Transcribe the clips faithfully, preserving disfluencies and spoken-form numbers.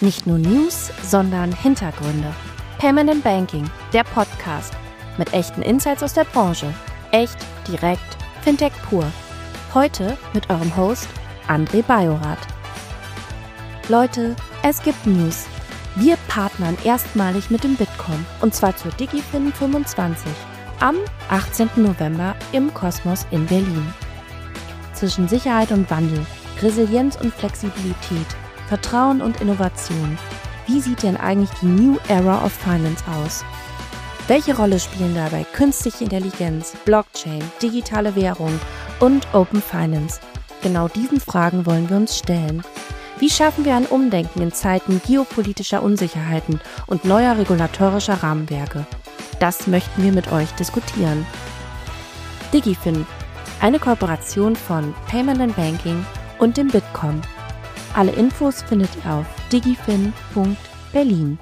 Nicht nur News, sondern Hintergründe. Payment and Banking, der Podcast. Mit echten Insights aus der Branche. Echt, direkt, Fintech pur. Heute mit eurem Host André Bajorath. Leute, es gibt News. Wir partnern erstmalig mit dem Bitkom und zwar zur DigiFin fünfundzwanzig am achtzehnten November im Kosmos in Berlin. Zwischen Sicherheit und Wandel, Resilienz und Flexibilität, Vertrauen und Innovation. Wie sieht denn eigentlich die New Era of Finance aus? Welche Rolle spielen dabei künstliche Intelligenz, Blockchain, digitale Währung und Open Finance? Genau diesen Fragen wollen wir uns stellen. Wie schaffen wir ein Umdenken in Zeiten geopolitischer Unsicherheiten und neuer regulatorischer Rahmenwerke? Das möchten wir mit euch diskutieren. DigiFin, eine Kooperation von Payment and Banking und dem Bitkom. Alle Infos findet ihr auf digifin punkt berlin.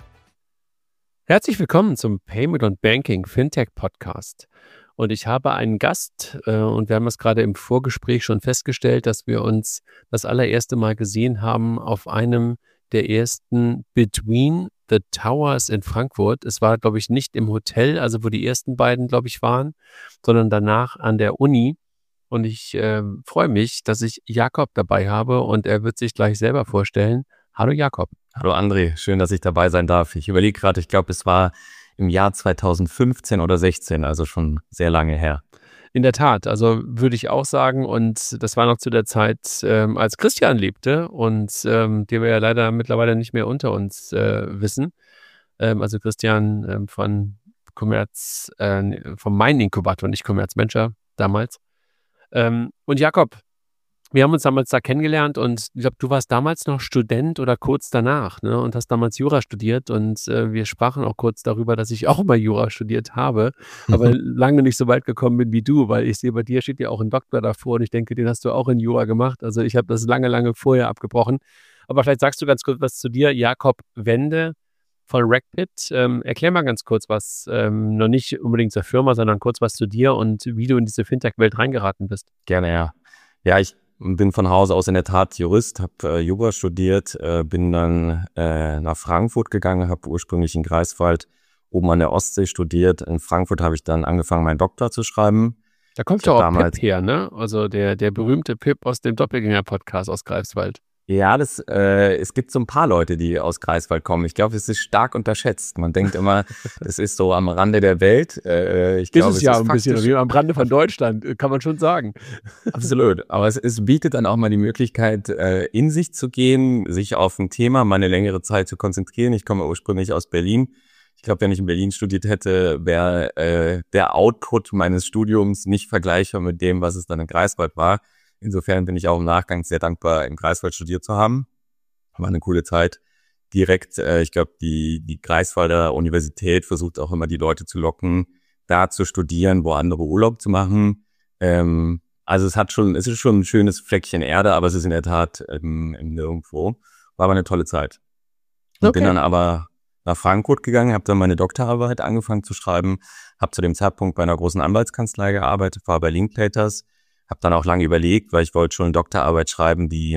Herzlich willkommen zum Payment and Banking Fintech Podcast. Und ich habe einen Gast äh, und wir haben es gerade im Vorgespräch schon festgestellt, dass wir uns das allererste Mal gesehen haben auf einem der ersten Between the Towers in Frankfurt. Es war, glaube ich, nicht im Hotel, also wo die ersten beiden, glaube ich, waren, sondern danach an der Uni. Und ich äh, freue mich, dass ich Jakob dabei habe und er wird sich gleich selber vorstellen. Hallo Jakob. Hallo André, schön, dass ich dabei sein darf. Ich überlege gerade, ich glaube, es war im Jahr zweitausendfünfzehn oder sechzehn, also schon sehr lange her. In der Tat, also würde ich auch sagen, und das war noch zu der Zeit, ähm, als Christian lebte und ähm, den wir ja leider mittlerweile nicht mehr unter uns äh, wissen. Ähm, also Christian ähm, von Commerz, äh, vom Mein Inkubator, nicht Commerz Venture damals. Ähm, und Jakob, wir haben uns damals da kennengelernt und ich glaube, du warst damals noch Student oder kurz danach, ne, und hast damals Jura studiert und äh, wir sprachen auch kurz darüber, dass ich auch mal Jura studiert habe, aber lange nicht so weit gekommen bin wie du, weil ich sehe, bei dir steht ja auch ein Doktor davor und ich denke, den hast du auch in Jura gemacht. Also ich habe das lange, lange vorher abgebrochen. Aber vielleicht sagst du ganz kurz was zu dir, Jakob Wende von Rackpit. Ähm, erklär mal ganz kurz was, ähm, noch nicht unbedingt zur Firma, sondern kurz was zu dir und wie du in diese Fintech-Welt reingeraten bist. Gerne, ja. Ja, ich bin von Hause aus in der Tat Jurist, habe äh, Jura studiert, äh, bin dann äh, nach Frankfurt gegangen, habe ursprünglich in Greifswald oben an der Ostsee studiert. In Frankfurt habe ich dann angefangen, meinen Doktor zu schreiben. Da kommt ja auch Pip her, ne? Also der, der berühmte Pip aus dem Doppelgänger-Podcast aus Greifswald. Ja, das, äh, es gibt so ein paar Leute, die aus Greifswald kommen. Ich glaube, es ist stark unterschätzt. Man denkt immer, das ist so am Rande der Welt. Äh, ich glaube, ist es ja ein bisschen wie am Rande von Deutschland, kann man schon sagen. Absolut. Aber es, es bietet dann auch mal die Möglichkeit, äh, in sich zu gehen, sich auf ein Thema mal eine längere Zeit zu konzentrieren. Ich komme ursprünglich aus Berlin. Ich glaube, wenn ich in Berlin studiert hätte, wäre äh, der Output meines Studiums nicht vergleichbar mit dem, was es dann in Greifswald war. Insofern bin ich auch im Nachgang sehr dankbar, im Greifswald studiert zu haben. War eine coole Zeit. Direkt, äh, ich glaube, die die Greifswalder Universität versucht auch immer, die Leute zu locken, da zu studieren, wo andere Urlaub zu machen. Ähm, also es hat schon, es ist schon ein schönes Fleckchen Erde, aber es ist in der Tat ähm, im Nirgendwo. War aber eine tolle Zeit. Und Okay. Bin dann aber nach Frankfurt gegangen, habe dann meine Doktorarbeit angefangen zu schreiben, habe zu dem Zeitpunkt bei einer großen Anwaltskanzlei gearbeitet, war bei Linklaters. Habe dann auch lange überlegt, weil ich wollte schon eine Doktorarbeit schreiben, die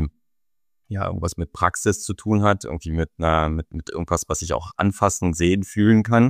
ja irgendwas mit Praxis zu tun hat, irgendwie mit einer mit mit irgendwas, was ich auch anfassen, sehen, fühlen kann.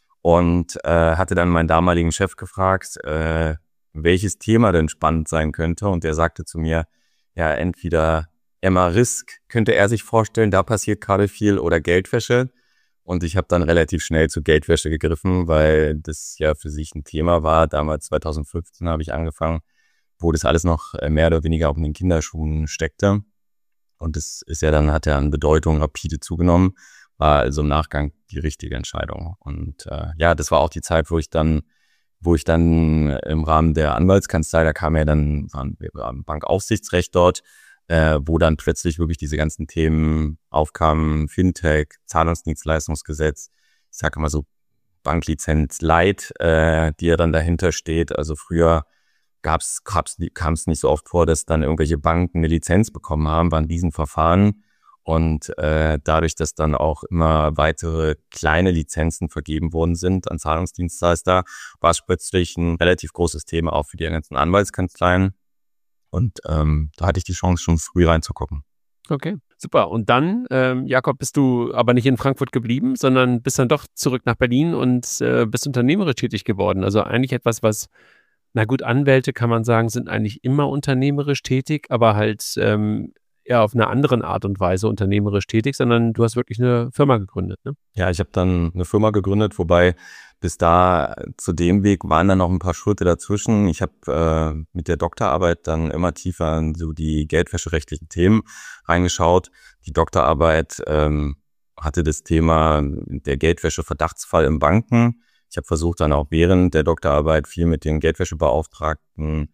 Und äh, hatte dann meinen damaligen Chef gefragt, äh, welches Thema denn spannend sein könnte. Und der sagte zu mir, ja, entweder Emma Risk könnte er sich vorstellen, da passiert gerade viel, oder Geldwäsche. Und ich habe dann relativ schnell zu Geldwäsche gegriffen, weil das ja für sich ein Thema war. Damals zweitausendfünfzehn habe ich angefangen, wo das alles noch mehr oder weniger auch in den Kinderschuhen steckte. Und das ist ja dann, hat ja an Bedeutung rapide zugenommen, war also im Nachgang die richtige Entscheidung. Und äh, ja, das war auch die Zeit, wo ich dann, wo ich dann im Rahmen der Anwaltskanzlei, da kam ja dann, waren wir im Bankaufsichtsrecht dort, äh, wo dann plötzlich wirklich diese ganzen Themen aufkamen, Fintech, Zahlungsdienstleistungsgesetz, ich sage mal so Banklizenz Light, äh, die ja dann dahinter steht. Also früher gab's, gab's, kam es nicht so oft vor, dass dann irgendwelche Banken eine Lizenz bekommen haben, waren diesen Verfahren. Und äh, dadurch, dass dann auch immer weitere kleine Lizenzen vergeben worden sind an Zahlungsdienstleister, war es plötzlich ein relativ großes Thema auch für die ganzen Anwaltskanzleien. Und ähm, da hatte ich die Chance, schon früh reinzugucken. Okay. Super. Und dann, ähm, Jakob, bist du aber nicht in Frankfurt geblieben, sondern bist dann doch zurück nach Berlin und äh, bist unternehmerisch tätig geworden. Also eigentlich etwas, was, na gut, Anwälte kann man sagen, sind eigentlich immer unternehmerisch tätig, aber halt ähm, eher auf einer anderen Art und Weise unternehmerisch tätig, sondern du hast wirklich eine Firma gegründet, ne? Ja, ich habe dann eine Firma gegründet, wobei bis da zu dem Weg waren dann noch ein paar Schritte dazwischen. Ich habe äh, mit der Doktorarbeit dann immer tiefer in so die geldwäscherechtlichen Themen reingeschaut. Die Doktorarbeit ähm, hatte das Thema der Geldwäsche-Verdachtsfall in Banken. Ich habe versucht dann auch während der Doktorarbeit viel mit den Geldwäschebeauftragten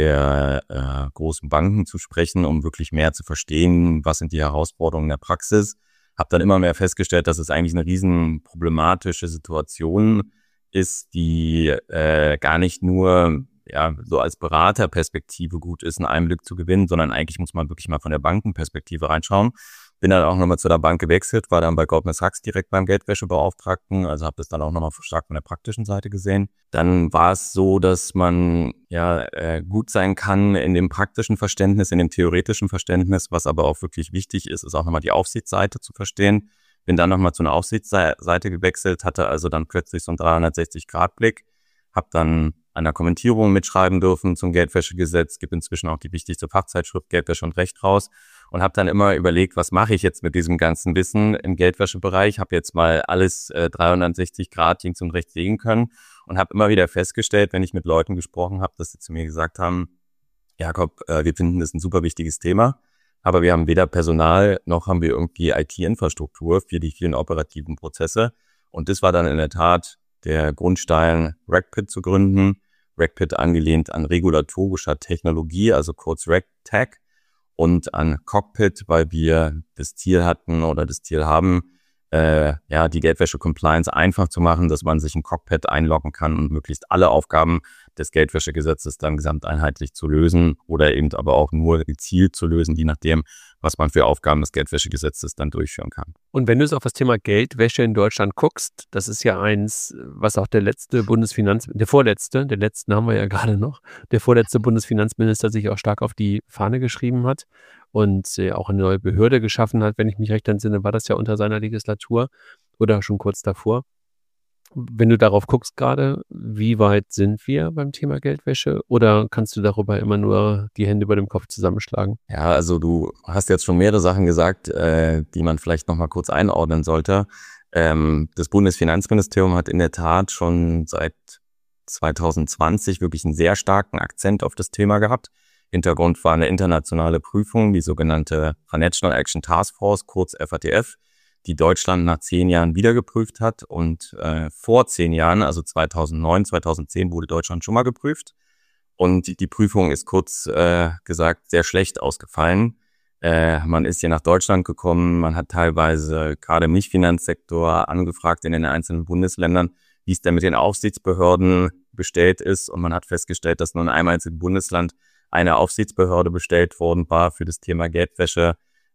der äh, großen Banken zu sprechen, um wirklich mehr zu verstehen, was sind die Herausforderungen in der Praxis. Habe dann immer mehr festgestellt, dass es eigentlich eine riesen problematische Situation ist, die äh, gar nicht nur ja so als Beraterperspektive gut ist, einen Einblick zu gewinnen, sondern eigentlich muss man wirklich mal von der Bankenperspektive reinschauen. Bin dann auch nochmal zu der Bank gewechselt, war dann bei Goldman Sachs direkt beim Geldwäschebeauftragten, also habe das dann auch nochmal stark von der praktischen Seite gesehen. Dann war es so, dass man ja äh, gut sein kann in dem praktischen Verständnis, in dem theoretischen Verständnis, was aber auch wirklich wichtig ist, ist auch nochmal die Aufsichtsseite zu verstehen. Bin dann nochmal zu einer Aufsichtsseite gewechselt, hatte also dann plötzlich so einen dreihundertsechzig-Grad-Blick, habe dann an der Kommentierung mitschreiben dürfen zum Geldwäschegesetz, gibt inzwischen auch die wichtigste Fachzeitschrift Geldwäsche und Recht raus und habe dann immer überlegt, was mache ich jetzt mit diesem ganzen Wissen im Geldwäschebereich, habe jetzt mal alles äh, dreihundertsechzig Grad links und rechts sehen können und habe immer wieder festgestellt, wenn ich mit Leuten gesprochen habe, dass sie zu mir gesagt haben, Jakob, äh, wir finden das ein super wichtiges Thema, aber wir haben weder Personal noch haben wir irgendwie I T-Infrastruktur für die vielen operativen Prozesse und das war dann in der Tat der Grundstein, RegPit zu gründen. RegPit angelehnt an regulatorischer Technologie, also kurz RegTech, und an Cockpit, weil wir das Ziel hatten oder das Ziel haben, äh, ja, die Geldwäsche-Compliance einfach zu machen, dass man sich in Cockpit einloggen kann und möglichst alle Aufgaben des Geldwäschegesetzes dann gesamteinheitlich zu lösen oder eben aber auch nur gezielt zu lösen, je nachdem, was man für Aufgaben des Geldwäschegesetzes dann durchführen kann. Und wenn du es auf das Thema Geldwäsche in Deutschland guckst, das ist ja eins, was auch der letzte Bundesfinanz, der vorletzte, der letzten haben wir ja gerade noch, der vorletzte Bundesfinanzminister sich auch stark auf die Fahne geschrieben hat und äh, auch eine neue Behörde geschaffen hat. Wenn ich mich recht entsinne, war das ja unter seiner Legislatur oder schon kurz davor. Wenn du darauf guckst gerade, wie weit sind wir beim Thema Geldwäsche oder kannst du darüber immer nur die Hände über dem Kopf zusammenschlagen? Ja, also du hast jetzt schon mehrere Sachen gesagt, äh, die man vielleicht noch mal kurz einordnen sollte. Ähm, das Bundesfinanzministerium hat in der Tat schon seit zwanzig zwanzig wirklich einen sehr starken Akzent auf das Thema gehabt. Hintergrund war eine internationale Prüfung, die sogenannte Financial Action Task Force, kurz F A T F, die Deutschland nach zehn Jahren wieder geprüft hat. Und äh, vor zehn Jahren, also zweitausendneun, zweitausendzehn, wurde Deutschland schon mal geprüft. Und die, die Prüfung ist kurz äh, gesagt sehr schlecht ausgefallen. Äh, man ist hier nach Deutschland gekommen, man hat teilweise gerade im Nicht-Finanzsektor angefragt in den einzelnen Bundesländern, wie es denn mit den Aufsichtsbehörden bestellt ist. Und man hat festgestellt, dass nur in einem einzigen Bundesland eine Aufsichtsbehörde bestellt worden war für das Thema Geldwäsche,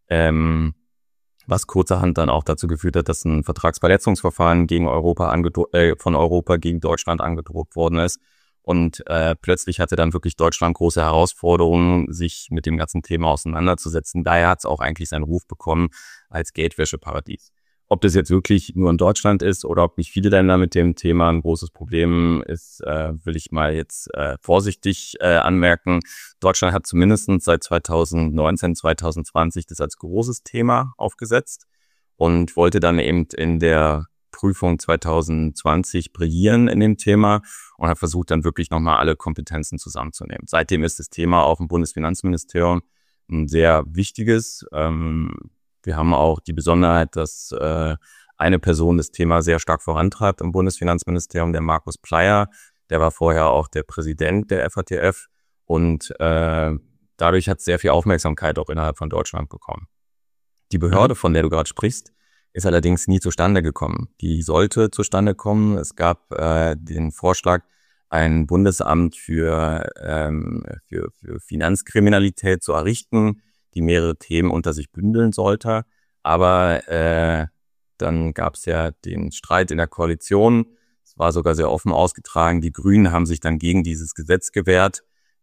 ähm, was kurzerhand dann auch dazu geführt hat, dass ein Vertragsverletzungsverfahren gegen Europa angedro- äh, von Europa gegen Deutschland angedroht worden ist. Und äh, plötzlich hatte dann wirklich Deutschland große Herausforderungen, sich mit dem ganzen Thema auseinanderzusetzen. Daher hat es auch eigentlich seinen Ruf bekommen als Geldwäscheparadies. Ob das jetzt wirklich nur in Deutschland ist oder ob nicht viele Länder mit dem Thema ein großes Problem ist, äh, will ich mal jetzt äh, vorsichtig äh, anmerken. Deutschland hat zumindest seit zweitausendneunzehn, zweitausendzwanzig das als großes Thema aufgesetzt und wollte dann eben in der Prüfung zweitausendzwanzig brillieren in dem Thema und hat versucht, dann wirklich nochmal alle Kompetenzen zusammenzunehmen. Seitdem ist das Thema auch im Bundesfinanzministerium ein sehr wichtiges. Ähm, Wir haben auch die Besonderheit, dass äh, eine Person das Thema sehr stark vorantreibt im Bundesfinanzministerium, der Markus Pleyer. Der war vorher auch der Präsident der F A T F und äh, dadurch hat es sehr viel Aufmerksamkeit auch innerhalb von Deutschland bekommen. Die Behörde, von der du gerade sprichst, ist allerdings nie zustande gekommen. Die sollte zustande kommen. Es gab äh, den Vorschlag, ein Bundesamt für, ähm, für, für Finanzkriminalität zu errichten, die mehrere Themen unter sich bündeln sollte. Aber äh, dann gab es ja den Streit in der Koalition. Es war sogar sehr offen ausgetragen. Die Grünen haben sich dann gegen dieses Gesetz gewehrt.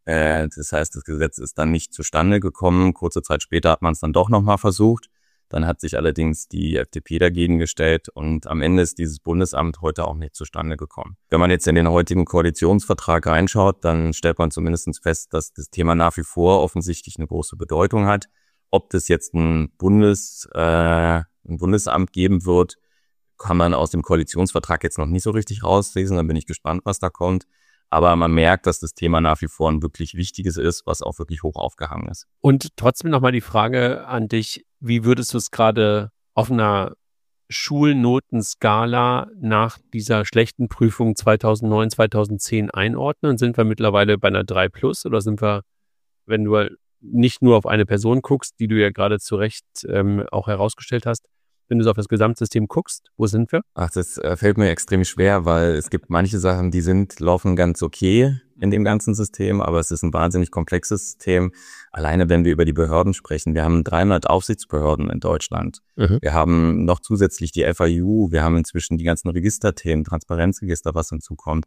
Äh, das heißt, das Gesetz ist dann nicht zustande gekommen. Kurze Zeit später hat man es dann doch nochmal versucht. Dann hat sich allerdings die F D P dagegen gestellt und am Ende ist dieses Bundesamt heute auch nicht zustande gekommen. Wenn man jetzt in den heutigen Koalitionsvertrag reinschaut, dann stellt man zumindest fest, dass das Thema nach wie vor offensichtlich eine große Bedeutung hat. Ob das jetzt ein Bundes, äh, ein Bundesamt geben wird, kann man aus dem Koalitionsvertrag jetzt noch nicht so richtig rauslesen. Dann bin ich gespannt, was da kommt. Aber man merkt, dass das Thema nach wie vor ein wirklich wichtiges ist, was auch wirklich hoch aufgehangen ist. Und trotzdem nochmal die Frage an dich, wie würdest du es gerade auf einer Schulnotenskala nach dieser schlechten Prüfung zweitausendneun, zweitausendzehn einordnen? Sind wir mittlerweile bei einer drei plus oder sind wir, wenn du nicht nur auf eine Person guckst, die du ja gerade zu Recht ähm, auch herausgestellt hast, wenn du so auf das Gesamtsystem guckst, wo sind wir? Ach, das äh, fällt mir extrem schwer, weil es gibt manche Sachen, die sind, laufen ganz okay in dem ganzen System, aber es ist ein wahnsinnig komplexes System. Alleine, wenn wir über die Behörden sprechen, wir haben dreihundert Aufsichtsbehörden in Deutschland. Mhm. Wir haben noch zusätzlich die F A U, wir haben inzwischen die ganzen Registerthemen, Transparenzregister, was hinzukommt.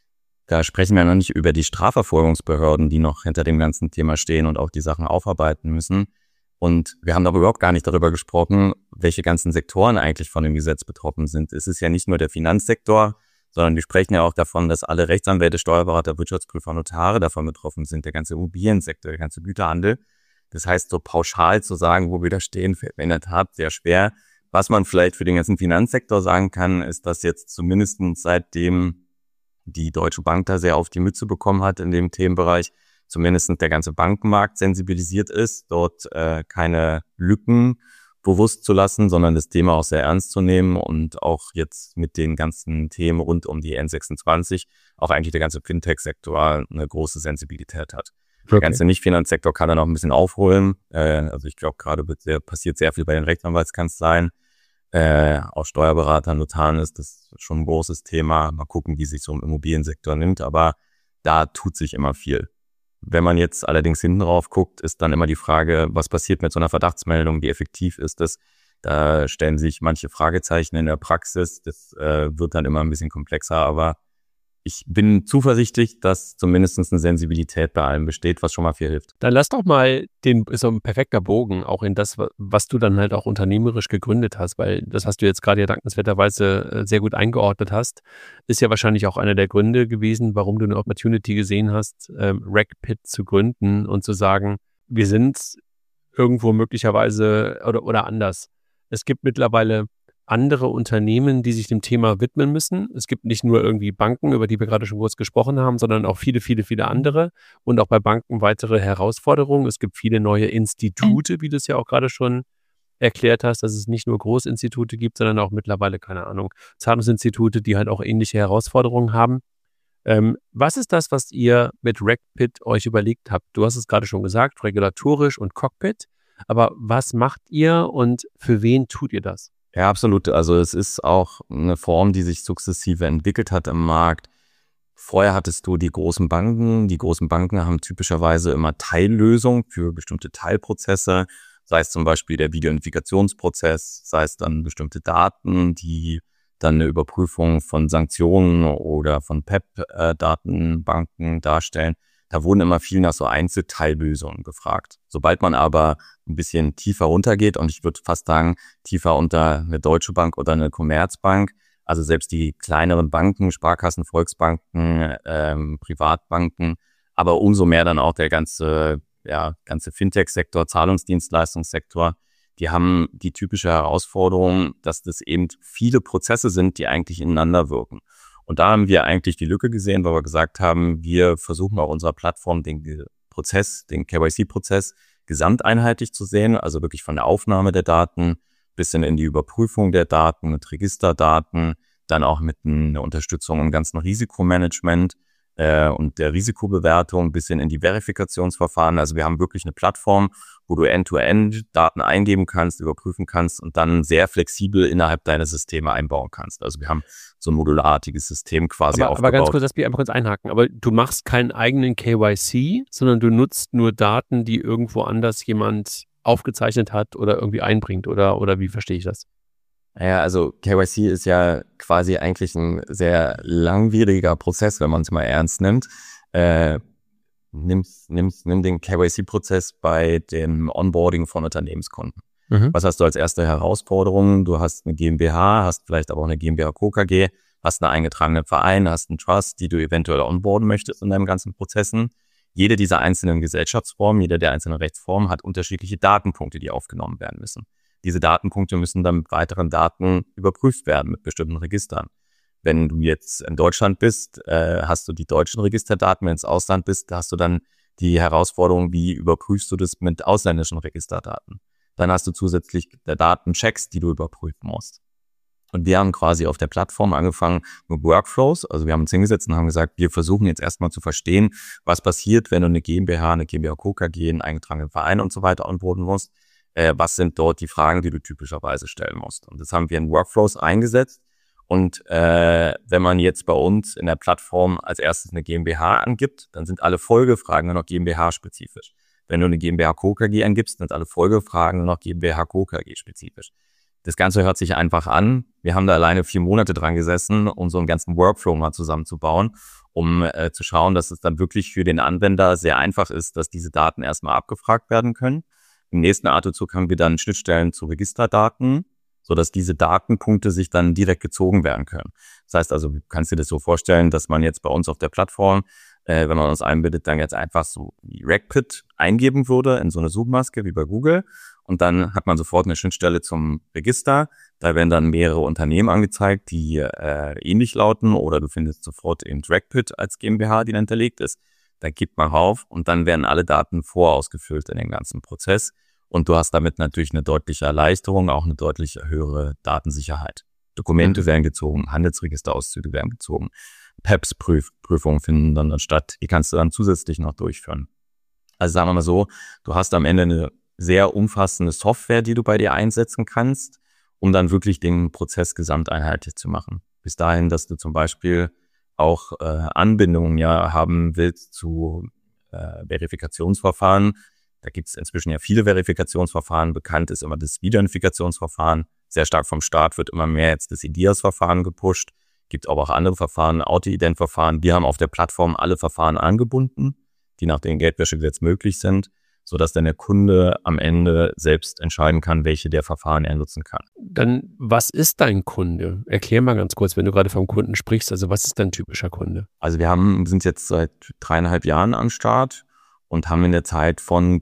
Da sprechen wir noch nicht über die Strafverfolgungsbehörden, die noch hinter dem ganzen Thema stehen und auch die Sachen aufarbeiten müssen. Und wir haben aber überhaupt gar nicht darüber gesprochen, welche ganzen Sektoren eigentlich von dem Gesetz betroffen sind. Es ist ja nicht nur der Finanzsektor, sondern wir sprechen ja auch davon, dass alle Rechtsanwälte, Steuerberater, Wirtschaftsprüfer, Notare davon betroffen sind, der ganze Immobiliensektor, der ganze Güterhandel. Das heißt, so pauschal zu sagen, wo wir da stehen, fällt mir in der Tat sehr schwer. Was man vielleicht für den ganzen Finanzsektor sagen kann, ist, dass jetzt zumindest seitdem die Deutsche Bank da sehr auf die Mütze bekommen hat in dem Themenbereich, zumindest der ganze Bankenmarkt sensibilisiert ist, dort äh, keine Lücken bewusst zu lassen, sondern das Thema auch sehr ernst zu nehmen und auch jetzt mit den ganzen Themen rund um die N sechsundzwanzig auch eigentlich der ganze Fintech-Sektor eine große Sensibilität hat. Okay. Der ganze Nicht-Finanzsektor kann da noch ein bisschen aufholen. Äh, also ich glaube, gerade passiert sehr viel bei den Rechtsanwaltskanzleien. Äh, auch Steuerberatern, Notaren ist das schon ein großes Thema. Mal gucken, wie sich so im Immobiliensektor nimmt, aber da tut sich immer viel. Wenn man jetzt allerdings hinten drauf guckt, ist dann immer die Frage, was passiert mit so einer Verdachtsmeldung, wie effektiv ist das? Da stellen sich manche Fragezeichen in der Praxis. Das äh, wird dann immer ein bisschen komplexer, aber ich bin zuversichtlich, dass zumindest eine Sensibilität bei allem besteht, was schon mal viel hilft. Dann lass doch mal den, so ein perfekter Bogen auch in das, was du dann halt auch unternehmerisch gegründet hast, weil das hast du jetzt gerade ja dankenswerterweise sehr gut eingeordnet hast, ist ja wahrscheinlich auch einer der Gründe gewesen, warum du eine Opportunity gesehen hast, ähm, RegPit zu gründen und zu sagen, wir sind irgendwo möglicherweise oder, oder anders. Es gibt mittlerweile andere Unternehmen, die sich dem Thema widmen müssen. Es gibt nicht nur irgendwie Banken, über die wir gerade schon kurz gesprochen haben, sondern auch viele, viele, viele andere und auch bei Banken weitere Herausforderungen. Es gibt viele neue Institute, wie du es ja auch gerade schon erklärt hast, dass es nicht nur Großinstitute gibt, sondern auch mittlerweile, keine Ahnung, Zahlungsinstitute, die halt auch ähnliche Herausforderungen haben. Ähm, was ist das, was ihr mit RegPit euch überlegt habt? Du hast es gerade schon gesagt, regulatorisch und Cockpit. Aber was macht ihr und für wen tut ihr das? Ja, absolut. Also es ist auch eine Form, die sich sukzessive entwickelt hat im Markt. Vorher hattest du die großen Banken. Die großen Banken haben typischerweise immer Teillösungen für bestimmte Teilprozesse, sei es zum Beispiel der Videoidentifikationsprozess, sei es dann bestimmte Daten, die dann eine Überprüfung von Sanktionen oder von P E P-Datenbanken darstellen. Da wurden immer viel nach so Einzelteillösungen gefragt. Sobald man aber ein bisschen tiefer runtergeht, und ich würde fast sagen, tiefer unter eine Deutsche Bank oder eine Commerzbank, also selbst die kleineren Banken, Sparkassen, Volksbanken, ähm, Privatbanken, aber umso mehr dann auch der ganze, ja, ganze Fintech-Sektor, Zahlungsdienstleistungssektor, die haben die typische Herausforderung, dass das eben viele Prozesse sind, die eigentlich ineinander wirken. Und da haben wir eigentlich die Lücke gesehen, weil wir gesagt haben, wir versuchen auf unserer Plattform den Prozess, den K Y C-Prozess gesamteinheitlich zu sehen, also wirklich von der Aufnahme der Daten bis hin in die Überprüfung der Daten mit Registerdaten, dann auch mit einer Unterstützung im ganzen Risikomanagement äh, und der Risikobewertung bis hin in die Verifikationsverfahren. Also wir haben wirklich eine Plattform, wo du End-to-End Daten eingeben kannst, überprüfen kannst und dann sehr flexibel innerhalb deiner Systeme einbauen kannst. Also wir haben so ein modularartiges System quasi aber, aufgebaut. Aber ganz kurz, lass mich einfach kurz einhaken. Aber du machst keinen eigenen K Y C, sondern du nutzt nur Daten, die irgendwo anders jemand aufgezeichnet hat oder irgendwie einbringt. Oder, oder wie verstehe ich das? Naja, also K Y C ist ja quasi eigentlich ein sehr langwieriger Prozess, wenn man es mal ernst nimmt. Äh, nimm, nimm, nimm den K Y C-Prozess bei dem Onboarding von Unternehmenskunden. Mhm. Was hast du als erste Herausforderung? Du hast eine GmbH, hast vielleicht aber auch eine GmbH Co. K G, hast einen eingetragenen Verein, hast einen Trust, die du eventuell onboarden möchtest in deinen ganzen Prozessen. Jede dieser einzelnen Gesellschaftsformen, jede der einzelnen Rechtsformen hat unterschiedliche Datenpunkte, die aufgenommen werden müssen. Diese Datenpunkte müssen dann mit weiteren Daten überprüft werden, mit bestimmten Registern. Wenn du jetzt in Deutschland bist, äh, hast du die deutschen Registerdaten. Wenn du ins Ausland bist, hast du dann die Herausforderung, wie überprüfst du das mit ausländischen Registerdaten. Dann hast du zusätzlich Datenchecks, die du überprüfen musst. Und wir haben quasi auf der Plattform angefangen mit Workflows. Also wir haben uns hingesetzt und haben gesagt, wir versuchen jetzt erstmal zu verstehen, was passiert, wenn du eine GmbH, eine GmbH Co. K G, einen eingetragenen Verein und so weiter onboarden musst. Äh, was sind dort die Fragen, die du typischerweise stellen musst? Und das haben wir in Workflows eingesetzt. Und äh, wenn man jetzt bei uns in der Plattform als erstes eine GmbH angibt, dann sind alle Folgefragen nur noch GmbH-spezifisch. Wenn du eine GmbH Co. K G angibst, sind alle Folgefragen nur noch GmbH Co. K G-spezifisch. Das Ganze hört sich einfach an. Wir haben da alleine vier Monate dran gesessen, um so einen ganzen Workflow mal zusammenzubauen, um äh, zu schauen, dass es dann wirklich für den Anwender sehr einfach ist, dass diese Daten erstmal abgefragt werden können. Im nächsten Atemzug haben wir dann Schnittstellen zu Registerdaten, sodass diese Datenpunkte sich dann direkt gezogen werden können. Das heißt also, du kannst dir das so vorstellen, dass man jetzt bei uns auf der Plattform, äh, wenn man uns einbindet, dann jetzt einfach so wie RegPit eingeben würde in so eine Suchmaske wie bei Google. Und dann hat man sofort eine Schnittstelle zum Register. Da werden dann mehrere Unternehmen angezeigt, die äh, ähnlich lauten. Oder du findest sofort eben RegPit als GmbH, die dann hinterlegt ist. Da gibt man rauf und dann werden alle Daten vorausgefüllt in den ganzen Prozess. Und du hast damit natürlich eine deutliche Erleichterung, auch eine deutlich höhere Datensicherheit. Dokumente mhm. werden gezogen, Handelsregisterauszüge werden gezogen. P E P S-Prüfungen finden dann statt. Die kannst du dann zusätzlich noch durchführen. Also sagen wir mal so, du hast am Ende eine sehr umfassende Software, die du bei dir einsetzen kannst, um dann wirklich den Prozess gesamteinheitlich zu machen. Bis dahin, dass du zum Beispiel auch äh, Anbindungen ja haben willst zu äh, Verifikationsverfahren. Da gibt es inzwischen ja viele Verifikationsverfahren. Bekannt ist immer das Identifikationsverfahren. Sehr stark vom Staat wird immer mehr jetzt das I D I A S-Verfahren gepusht. Gibt aber auch andere Verfahren, Auto-Ident-Verfahren. Wir haben auf der Plattform alle Verfahren angebunden, die nach dem Geldwäschegesetz möglich sind, sodass dann der Kunde am Ende selbst entscheiden kann, welche der Verfahren er nutzen kann. Dann, was ist dein Kunde? Erklär mal ganz kurz, wenn du gerade vom Kunden sprichst. Also was ist dein typischer Kunde? Also wir haben, sind jetzt seit dreieinhalb Jahren am Start und haben in der Zeit von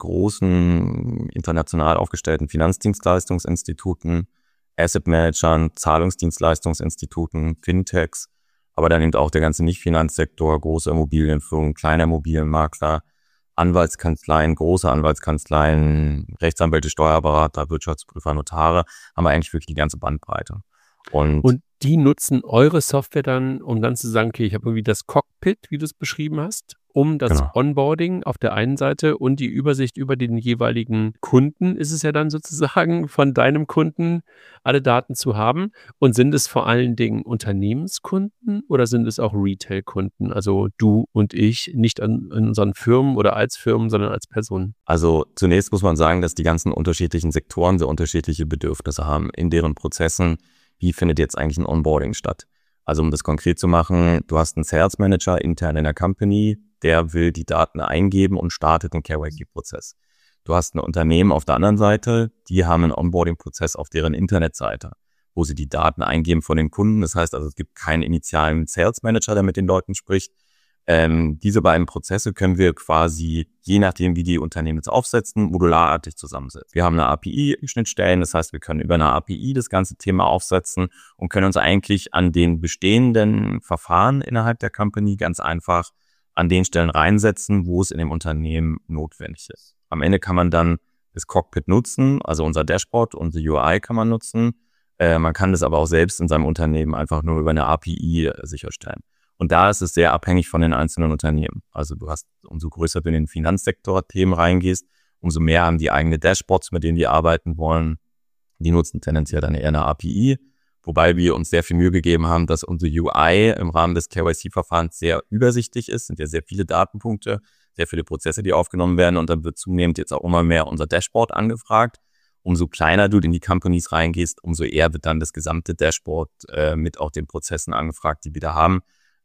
großen international aufgestellten Finanzdienstleistungsinstituten, Asset Managern, Zahlungsdienstleistungsinstituten, Fintechs, aber dann eben auch der ganze Nicht-Finanzsektor, große Immobilienfirmen, kleine Immobilienmakler, Anwaltskanzleien, große Anwaltskanzleien, Rechtsanwälte, Steuerberater, Wirtschaftsprüfer, Notare, haben wir eigentlich wirklich die ganze Bandbreite. Und, und die nutzen eure Software dann, um dann zu sagen, okay, ich habe irgendwie das Cockpit, wie du es beschrieben hast, um das genau. Onboarding auf der einen Seite und die Übersicht über den jeweiligen Kunden ist es ja dann sozusagen von deinem Kunden, alle Daten zu haben. Und sind es vor allen Dingen Unternehmenskunden oder sind es auch Retail-Kunden? Also du und ich, nicht an, an unseren Firmen oder als Firmen, sondern als Personen. Also zunächst muss man sagen, dass die ganzen unterschiedlichen Sektoren sehr unterschiedliche Bedürfnisse haben in deren Prozessen. Wie findet jetzt eigentlich ein Onboarding statt? Also um das konkret zu machen, du hast einen Sales Manager intern in der Company, der will die Daten eingeben und startet einen K Y C-Prozess. Du hast ein Unternehmen auf der anderen Seite, die haben einen Onboarding-Prozess auf deren Internetseite, wo sie die Daten eingeben von den Kunden. Das heißt also, es gibt keinen initialen Sales Manager, der mit den Leuten spricht. Ähm, diese beiden Prozesse können wir quasi, je nachdem wie die Unternehmen jetzt aufsetzen, modularartig zusammensetzen. Wir haben eine A P I-Schnittstellen, das heißt, wir können über eine A P I das ganze Thema aufsetzen und können uns eigentlich an den bestehenden Verfahren innerhalb der Company ganz einfach an den Stellen reinsetzen, wo es in dem Unternehmen notwendig ist. Am Ende kann man dann das Cockpit nutzen, also unser Dashboard, unsere U I kann man nutzen. Äh, man kann das aber auch selbst in seinem Unternehmen einfach nur über eine A P I äh, sicherstellen. Und da ist es sehr abhängig von den einzelnen Unternehmen. Also du hast, umso größer du in den Finanzsektor-Themen reingehst, umso mehr haben die eigene Dashboards, mit denen die arbeiten wollen. Die nutzen tendenziell dann eher eine A P I, wobei wir uns sehr viel Mühe gegeben haben, dass unsere U I im Rahmen des K Y C-Verfahrens sehr übersichtlich ist. Es sind ja sehr viele Datenpunkte, sehr viele Prozesse, die aufgenommen werden. Und dann wird zunehmend jetzt auch immer mehr unser Dashboard angefragt. Umso kleiner du in die Companies reingehst, umso eher wird dann das gesamte Dashboard äh, mit auch den Prozessen angefragt, die wir da haben.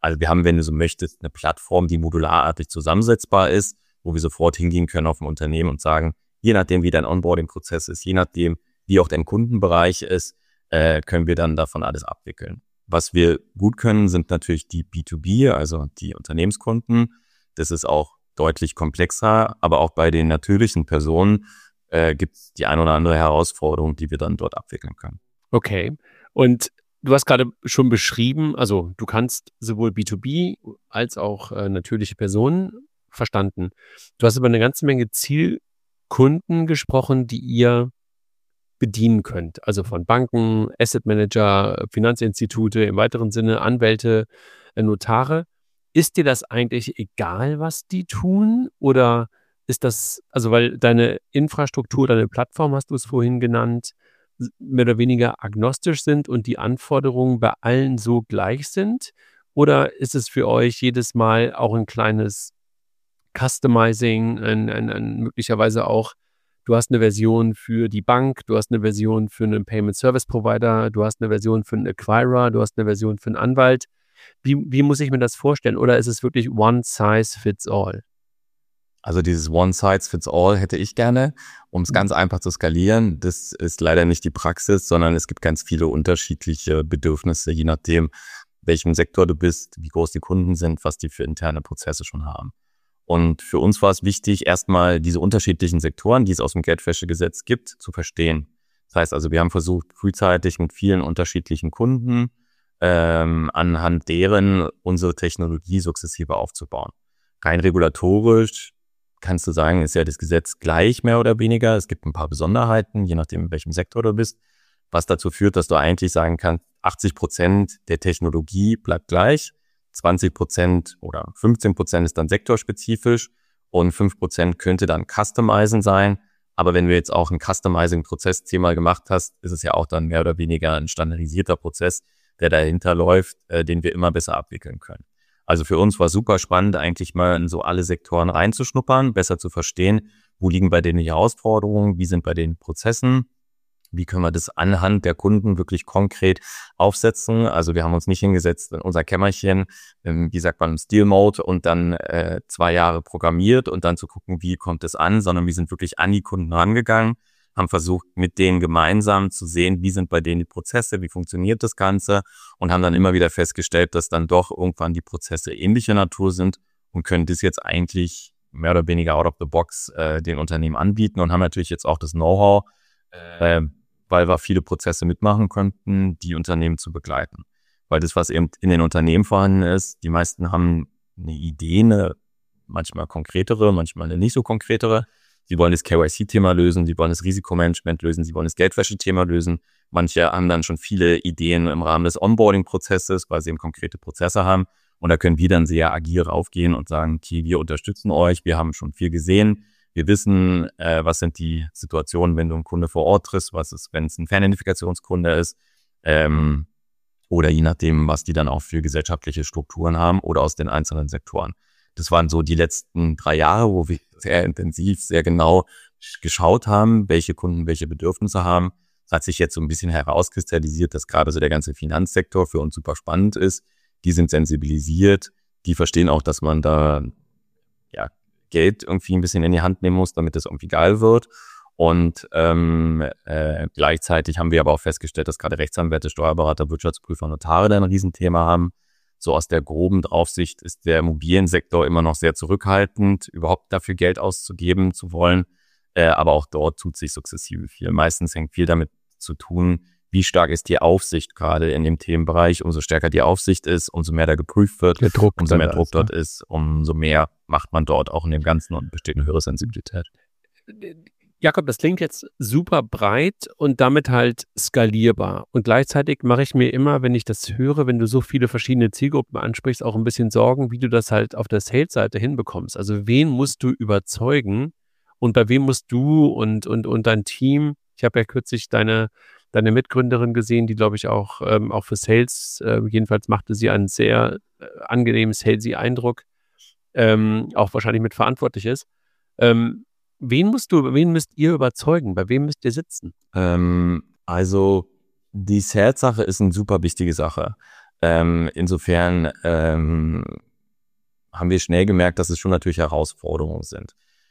Also wir haben, wenn du so möchtest, eine Plattform, die modularartig zusammensetzbar ist, wo wir sofort hingehen können auf ein Unternehmen und sagen, je nachdem, wie dein Onboarding-Prozess ist, je nachdem, wie auch dein Kundenbereich ist, äh, können wir dann davon alles abwickeln. Was wir gut können, sind natürlich die B zwei B, also die Unternehmenskunden. Das ist auch deutlich komplexer, aber auch bei den natürlichen Personen äh, gibt es die ein oder andere Herausforderung, die wir dann dort abwickeln können. Okay. Und du hast gerade schon beschrieben, also du kannst sowohl B zwei B als auch äh, natürliche Personen verstanden. Du hast über eine ganze Menge Zielkunden gesprochen, die ihr bedienen könnt. Also von Banken, Asset Manager, Finanzinstitute, im weiteren Sinne Anwälte, äh, Notare. Ist dir das eigentlich egal, was die tun? Oder ist das, also weil deine Infrastruktur, deine Plattform, hast du es vorhin genannt, mehr oder weniger agnostisch sind und die Anforderungen bei allen so gleich sind? Oder ist es für euch jedes Mal auch ein kleines Customizing, ein, ein, ein möglicherweise auch, du hast eine Version für die Bank, du hast eine Version für einen Payment Service Provider, du hast eine Version für einen Acquirer, du hast eine Version für einen Anwalt. Wie, wie muss ich mir das vorstellen? Oder ist es wirklich one size fits all? Also dieses One Size Fits All hätte ich gerne, um es ganz einfach zu skalieren. Das ist leider nicht die Praxis, sondern es gibt ganz viele unterschiedliche Bedürfnisse, je nachdem, welchem Sektor du bist, wie groß die Kunden sind, was die für interne Prozesse schon haben. Und für uns war es wichtig, erstmal diese unterschiedlichen Sektoren, die es aus dem Geldwäschegesetz gibt, zu verstehen. Das heißt also, wir haben versucht, frühzeitig mit vielen unterschiedlichen Kunden ähm, anhand deren unsere Technologie sukzessive aufzubauen. Rein regulatorisch kannst du sagen, ist ja das Gesetz gleich mehr oder weniger. Es gibt ein paar Besonderheiten, je nachdem, in welchem Sektor du bist, was dazu führt, dass du eigentlich sagen kannst, achtzig Prozent der Technologie bleibt gleich, zwanzig Prozent oder fünfzehn Prozent ist dann sektorspezifisch und fünf Prozent könnte dann Customizen sein. Aber wenn du jetzt auch ein Customizing-Prozess zehnmal gemacht hast, ist es ja auch dann mehr oder weniger ein standardisierter Prozess, der dahinter läuft, äh, den wir immer besser abwickeln können. Also für uns war super spannend, eigentlich mal in so alle Sektoren reinzuschnuppern, besser zu verstehen, wo liegen bei denen die Herausforderungen, wie sind bei den Prozessen, wie können wir das anhand der Kunden wirklich konkret aufsetzen. Also wir haben uns nicht hingesetzt in unser Kämmerchen, wie sagt man, im Steel-Mode und dann äh, zwei Jahre programmiert und dann zu gucken, wie kommt es an, sondern wir sind wirklich an die Kunden rangegangen, haben versucht, mit denen gemeinsam zu sehen, wie sind bei denen die Prozesse, wie funktioniert das Ganze und haben dann immer wieder festgestellt, dass dann doch irgendwann die Prozesse ähnlicher Natur sind und können das jetzt eigentlich mehr oder weniger out of the box äh, den Unternehmen anbieten und haben natürlich jetzt auch das Know-how, äh, weil wir viele Prozesse mitmachen könnten, die Unternehmen zu begleiten. Weil das, was eben in den Unternehmen vorhanden ist, die meisten haben eine Idee, eine manchmal konkretere, manchmal eine nicht so konkretere. Sie wollen das K Y C-Thema lösen, sie wollen das Risikomanagement lösen, sie wollen das Geldwäsche-Thema lösen. Manche haben dann schon viele Ideen im Rahmen des Onboarding-Prozesses, weil sie eben konkrete Prozesse haben. Und da können wir dann sehr agil raufgehen und sagen, okay, wir unterstützen euch, wir haben schon viel gesehen. Wir wissen, äh, was sind die Situationen, wenn du einen Kunde vor Ort triffst, was ist, wenn es ein Fernidentifikationskunde ist, ähm, oder je nachdem, was die dann auch für gesellschaftliche Strukturen haben oder aus den einzelnen Sektoren. Das waren so die letzten drei Jahre, wo wir sehr intensiv, sehr genau geschaut haben, welche Kunden welche Bedürfnisse haben. Es hat sich jetzt so ein bisschen herauskristallisiert, dass gerade so der ganze Finanzsektor für uns super spannend ist. Die sind sensibilisiert, die verstehen auch, dass man da ja Geld irgendwie ein bisschen in die Hand nehmen muss, damit das irgendwie geil wird. Und ähm, äh, gleichzeitig haben wir aber auch festgestellt, dass gerade Rechtsanwälte, Steuerberater, Wirtschaftsprüfer, Notare da ein Riesenthema haben. So aus der groben Draufsicht ist der Immobiliensektor immer noch sehr zurückhaltend, überhaupt dafür Geld auszugeben zu wollen. Äh, aber auch dort tut sich sukzessive viel. Meistens hängt viel damit zu tun, wie stark ist die Aufsicht gerade in dem Themenbereich. Umso stärker die Aufsicht ist, umso mehr da geprüft wird, der Druck umso mehr Druck ist, dort ne? ist, umso mehr macht man dort auch in dem Ganzen und besteht eine höhere Sensibilität. Jakob, das klingt jetzt super breit und damit halt skalierbar. Und gleichzeitig mache ich mir immer, wenn ich das höre, wenn du so viele verschiedene Zielgruppen ansprichst, auch ein bisschen Sorgen, wie du das halt auf der Sales-Seite hinbekommst. Also wen musst du überzeugen und bei wem musst du und, und, und dein Team, ich habe ja kürzlich deine, deine Mitgründerin gesehen, die, glaube ich, auch, ähm, auch für Sales, äh, jedenfalls machte sie einen sehr äh, angenehmen, salesy Eindruck, ähm, auch wahrscheinlich mit verantwortlich ist. Ähm, Wen musst du, wen müsst ihr überzeugen? Bei wem müsst ihr sitzen? Ähm, also die Sales-Sache ist eine super wichtige Sache. Ähm, insofern ähm, haben wir schnell gemerkt, dass es schon natürlich Herausforderungen sind.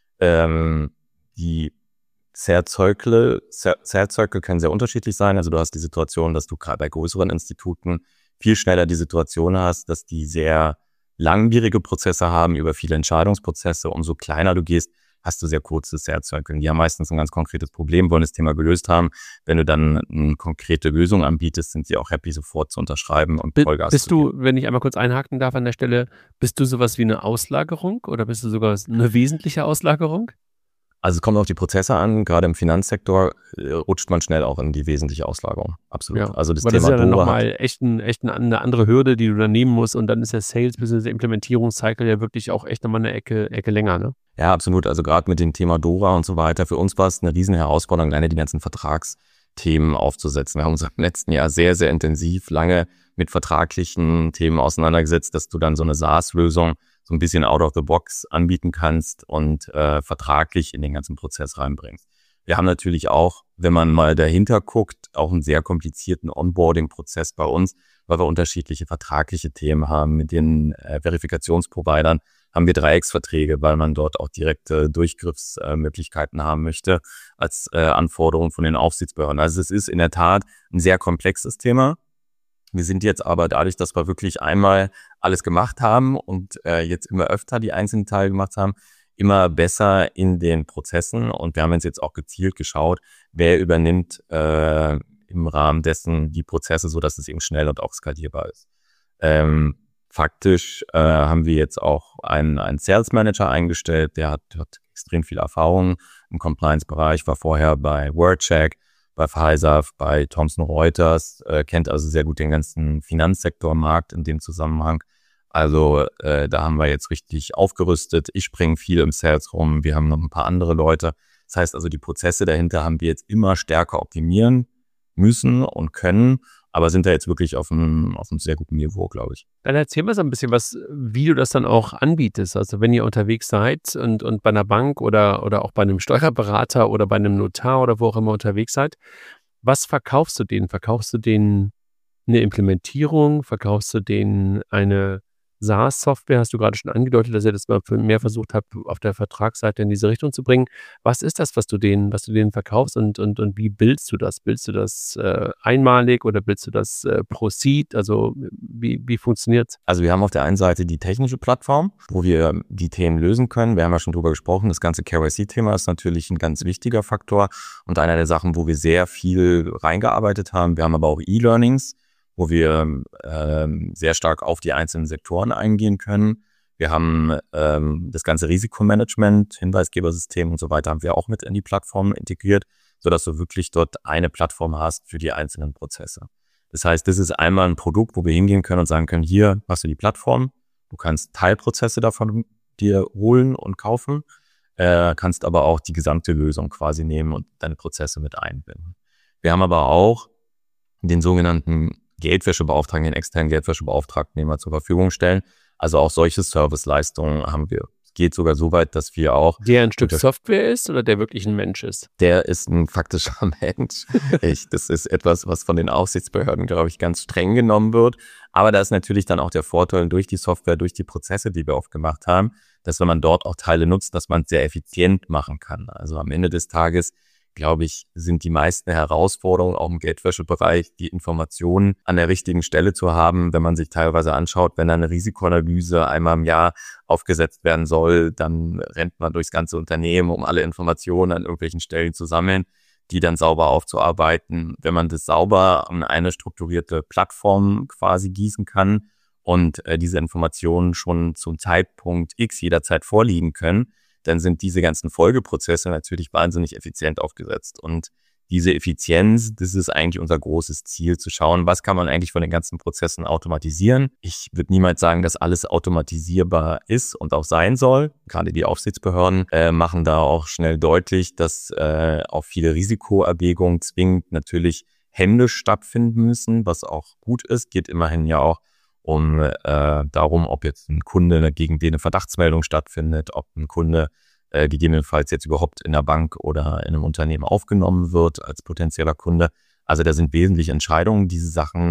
Ähm, die Sales Cycle, Sales Cycle können sehr unterschiedlich sein. Also du hast die Situation, dass du gerade bei größeren Instituten viel schneller die Situation hast, dass die sehr langwierige Prozesse haben, über viele Entscheidungsprozesse. Umso kleiner du gehst, hast du sehr kurze Sales Cycle. Die haben meistens ein ganz konkretes Problem, wollen das Thema gelöst haben. Wenn du dann eine konkrete Lösung anbietest, sind sie auch happy, sofort zu unterschreiben und Vollgas Bist zu geben. du, wenn ich einmal kurz einhaken darf an der Stelle, bist du sowas wie eine Auslagerung oder bist du sogar eine wesentliche Auslagerung? Also es kommt auf die Prozesse an. Gerade im Finanzsektor äh, rutscht man schnell auch in die wesentliche Auslagerung. Absolut. Ja, also das weil Thema das ist ja dann Dora nochmal echt, ein, echt eine andere Hürde, die du dann nehmen musst und dann ist der Sales- bzw. Implementierungscycle ja wirklich auch echt nochmal eine Ecke, Ecke länger, ne? Ja, absolut. Also gerade mit dem Thema Dora und so weiter. Für uns war es eine riesen Herausforderung, alleine die ganzen Vertragsthemen aufzusetzen. Wir haben uns im letzten Jahr sehr, sehr intensiv lange mit vertraglichen Themen auseinandergesetzt, dass du dann so eine SaaS-Lösung so ein bisschen out of the box anbieten kannst und äh, vertraglich in den ganzen Prozess reinbringst. Wir haben natürlich auch, wenn man mal dahinter guckt, auch einen sehr komplizierten Onboarding-Prozess bei uns, weil wir unterschiedliche vertragliche Themen haben. Mit den äh, Verifikationsprovidern haben wir Dreiecksverträge, weil man dort auch direkte Durchgriffsmöglichkeiten äh, haben möchte als äh, Anforderung von den Aufsichtsbehörden. Also es ist in der Tat ein sehr komplexes Thema. Wir sind jetzt aber dadurch, dass wir wirklich einmal alles gemacht haben und äh, jetzt immer öfter die einzelnen Teile gemacht haben, immer besser in den Prozessen. Und wir haben uns jetzt auch gezielt geschaut, wer übernimmt äh, im Rahmen dessen die Prozesse, so dass es eben schnell und auch skalierbar ist. Ähm, faktisch äh, haben wir jetzt auch einen, einen Sales Manager eingestellt, der hat, hat extrem viel Erfahrung im Compliance-Bereich, war vorher bei WordCheck, bei Pfizer, bei Thomson Reuters, äh, kennt also sehr gut den ganzen Finanzsektormarkt in dem Zusammenhang. Also äh, da haben wir jetzt richtig aufgerüstet. Ich springe viel im Sales rum. Wir haben noch ein paar andere Leute. Das heißt also, die Prozesse dahinter haben wir jetzt immer stärker optimieren müssen und können, aber sind da jetzt wirklich auf einem, auf einem sehr guten Niveau, glaube ich. Dann erzähl mal so ein bisschen was, wie du das dann auch anbietest. Also wenn ihr unterwegs seid und, und bei einer Bank oder, oder auch bei einem Steuerberater oder bei einem Notar oder wo auch immer unterwegs seid, was verkaufst du denen? Verkaufst du denen eine Implementierung? Verkaufst du denen eine SaaS-Software? Hast du gerade schon angedeutet, dass ihr das mal mehr versucht habt, auf der Vertragsseite in diese Richtung zu bringen. Was ist das, was du denen, was du denen verkaufst und, und, und wie bildest du das? Bildest du das äh, einmalig oder bildest du das äh, pro Seat? Also wie, wie funktioniert es? Also wir haben auf der einen Seite die technische Plattform, wo wir die Themen lösen können. Wir haben ja schon drüber gesprochen, das ganze K Y C-Thema ist natürlich ein ganz wichtiger Faktor und einer der Sachen, wo wir sehr viel reingearbeitet haben. Wir haben aber auch E-Learnings, wo wir ähm, sehr stark auf die einzelnen Sektoren eingehen können. Wir haben ähm, das ganze Risikomanagement, Hinweisgebersystem und so weiter haben wir auch mit in die Plattform integriert, sodass du wirklich dort eine Plattform hast für die einzelnen Prozesse. Das heißt, das ist einmal ein Produkt, wo wir hingehen können und sagen können, hier hast du die Plattform, du kannst Teilprozesse davon dir holen und kaufen, äh, kannst aber auch die gesamte Lösung quasi nehmen und deine Prozesse mit einbinden. Wir haben aber auch den sogenannten Geldwäschebeauftragten, den externen Geldwäschebeauftragten, den wir zur Verfügung stellen. Also auch solche Serviceleistungen haben wir. Es geht sogar so weit, dass wir auch... Der ein Stück Software ist oder der wirklich ein Mensch ist? Der ist ein faktischer Mensch. ich, das ist etwas, was von den Aufsichtsbehörden, glaube ich, ganz streng genommen wird. Aber da ist natürlich dann auch der Vorteil durch die Software, durch die Prozesse, die wir oft gemacht haben, dass wenn man dort auch Teile nutzt, dass man es sehr effizient machen kann. Also am Ende des Tages, glaube ich, sind die meisten Herausforderungen auch im Geldwäschebereich, die Informationen an der richtigen Stelle zu haben. Wenn man sich teilweise anschaut, wenn eine Risikoanalyse einmal im Jahr aufgesetzt werden soll, dann rennt man durchs ganze Unternehmen, um alle Informationen an irgendwelchen Stellen zu sammeln, die dann sauber aufzuarbeiten. Wenn man das sauber an eine strukturierte Plattform quasi gießen kann und äh, diese Informationen schon zum Zeitpunkt X jederzeit vorliegen können, dann sind diese ganzen Folgeprozesse natürlich wahnsinnig effizient aufgesetzt. Und diese Effizienz, das ist eigentlich unser großes Ziel, zu schauen, was kann man eigentlich von den ganzen Prozessen automatisieren. Ich würde niemals sagen, dass alles automatisierbar ist und auch sein soll. Gerade die Aufsichtsbehörden äh, machen da auch schnell deutlich, dass äh, auch viele Risikoerwägungen zwingend natürlich händisch stattfinden müssen, was auch gut ist. Geht immerhin ja auch um äh, darum, ob jetzt ein Kunde, gegen den eine Verdachtsmeldung stattfindet, ob ein Kunde äh, gegebenenfalls jetzt überhaupt in der Bank oder in einem Unternehmen aufgenommen wird als potenzieller Kunde. Also da sind wesentliche Entscheidungen. Diese Sachen